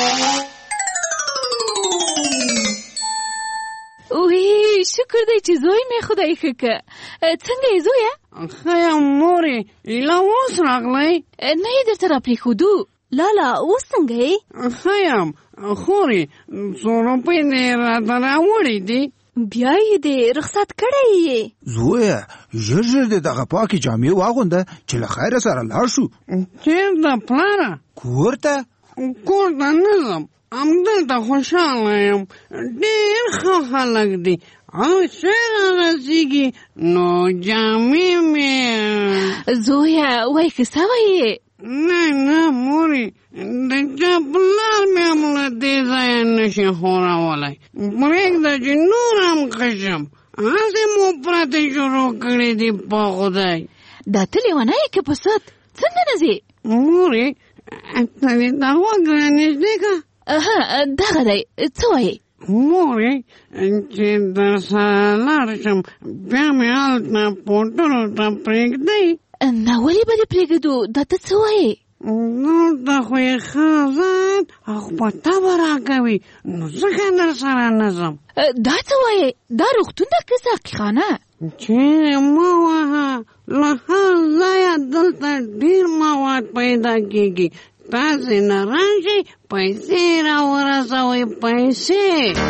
شکر دی چې زوی مې خدای ښه که. څنګه یې زویه؟ ښه یم مورې، ایله اوس راغلی؟ نه یې درته راپرېښودو. لالا اوس څنګه یې؟ ښه یم خورې، څو روپۍ دې راته راوړې دي؟ بیا یې دې رخصت کړی یې. زویه ژر ژر دې دغه پاکې جامې واغونده چې له خیره سره لاړ شو. چېرته پلاره؟ کور ته. کور ته نه ځم، همدلته خوشحاله یم. ډېر ښه خلک دي او چې رارسېږي نو جامې مې. زویه وایي که څه وایې؟ نه مورې، د چا پلار مې هم له دې ځایه نشي خورولی. پرېږده چې نور هم کشم، هسې مو پرتې شروع کړې دي په خدای. دا ته لیونی که په ست څنګه نه ځې؟ مورې ته دې دا غوږ رانږدې که. دغه دی، څه وایې؟ مورې چې در سره لاړ شم بیا مې هلته پوټرو ته پرېږدئ. نه ولې به دې پرېږدو؟ دا ته څه وایې؟ نو دا خو یې ښه ځان او په تبه راکوي، نو ځکه در سره نه ځم. دا څه وایې؟ دا روغتون ده که ساقیخانه؟ چیرې مه وهه، له هر ځایه دلته ډېر مواد پیدا کېږي. تاسې نه راشئ، پیسې راورسوئ، پیسې.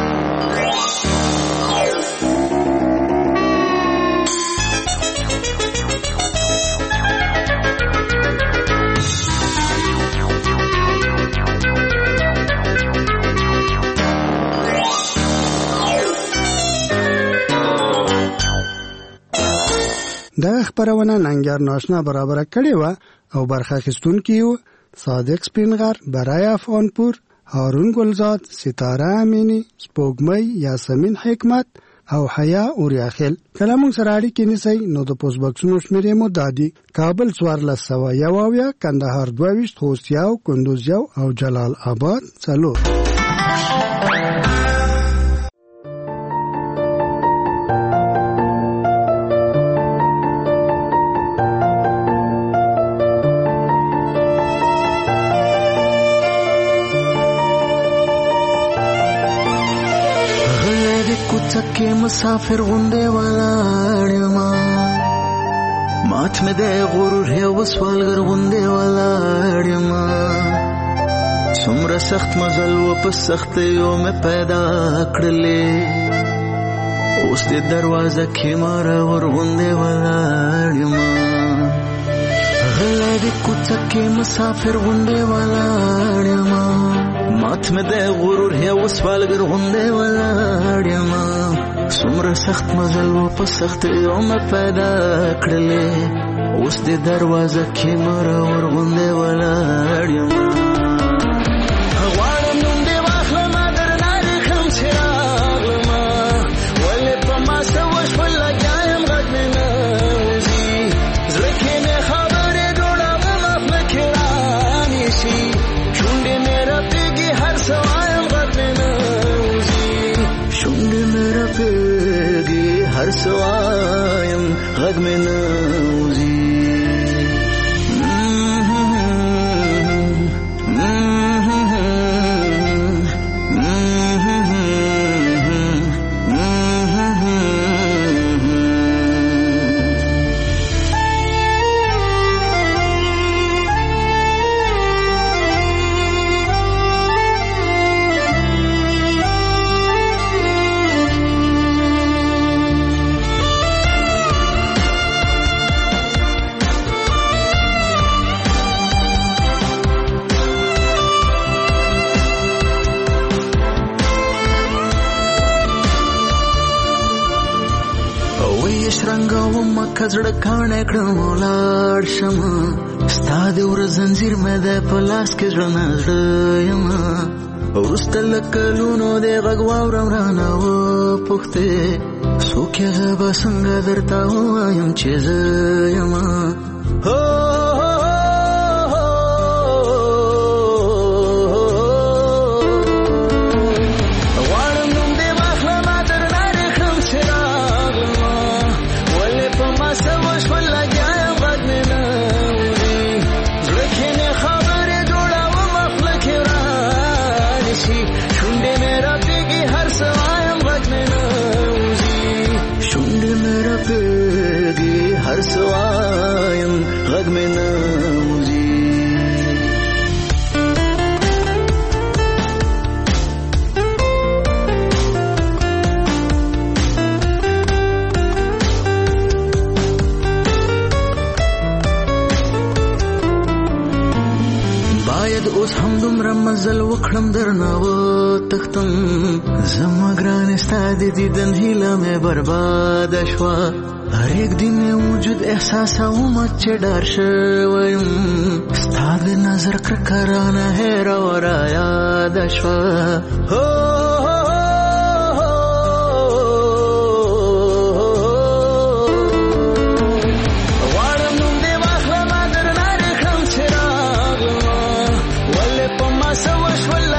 دا خبرونه ننګر ناشنا برابر کړي و او برخه اخیستونکي و صادق سپینغر، برای افغانپور، هارون گلزاد، ستاره امینی، سپوږمۍ، یاسمین حکمت او حیا اوریاخیل. کله موږ سره اړیکې نیسئ نو د پوسټ باکسونو شمیرې مو دادي: کابل 1401، کندهار 22، خوست 1، کندوز 1 او جلال آباد 4. چکه مسافر غونډه ولاړما، مات مې د غرور هیو سوالګر غونډه ولاړما. څومره سخت مزل و په سخت یو مې پیدا کړلې، اوس دې دروازه کې مار ور غونډه ولاړما. غلا دې کوڅه مسافر غونډه ولاړما، مات مې د غرور هیو سوالګر غونډه ولاړما. څومره سخت مزل و په سخت یو مې پیدا کړلې، اوس دې دروازه کې مار ور غونډه ولاړما. غواړم نوم دې واخلم درنه رخم چې راغلما، ولې په ما څه وشول لګیایم غږ مې نه وځي. زړه کې مې خبرې جوړوم خپله کې رانیسي، شونډې مې رپېږي هر څه وایم غږ مې نه وځي. شونډې مې رپېږي هر څه وایم غږ مې نه وځي. کزړه کانه کړم ولاړ شم، ستا د ور زنجیر مې د پلاس کې ژوند یم. وروسته له کلونو د غږ واورم رانه وپوښتې، څوک یې زه به څنګه درته ووایم چې زه یم. هر سوایم غږ مې نه وځي. اوس هم دومره مزل وکړم درنه وتښتم زما ګرانې ستا د دیدن هیله مې برباده شوه هر یک دن مې وجود احساسوم چې ډار شوی یم ستا د نظر کرکه رانه هېره و رایاده شوه سوى شوال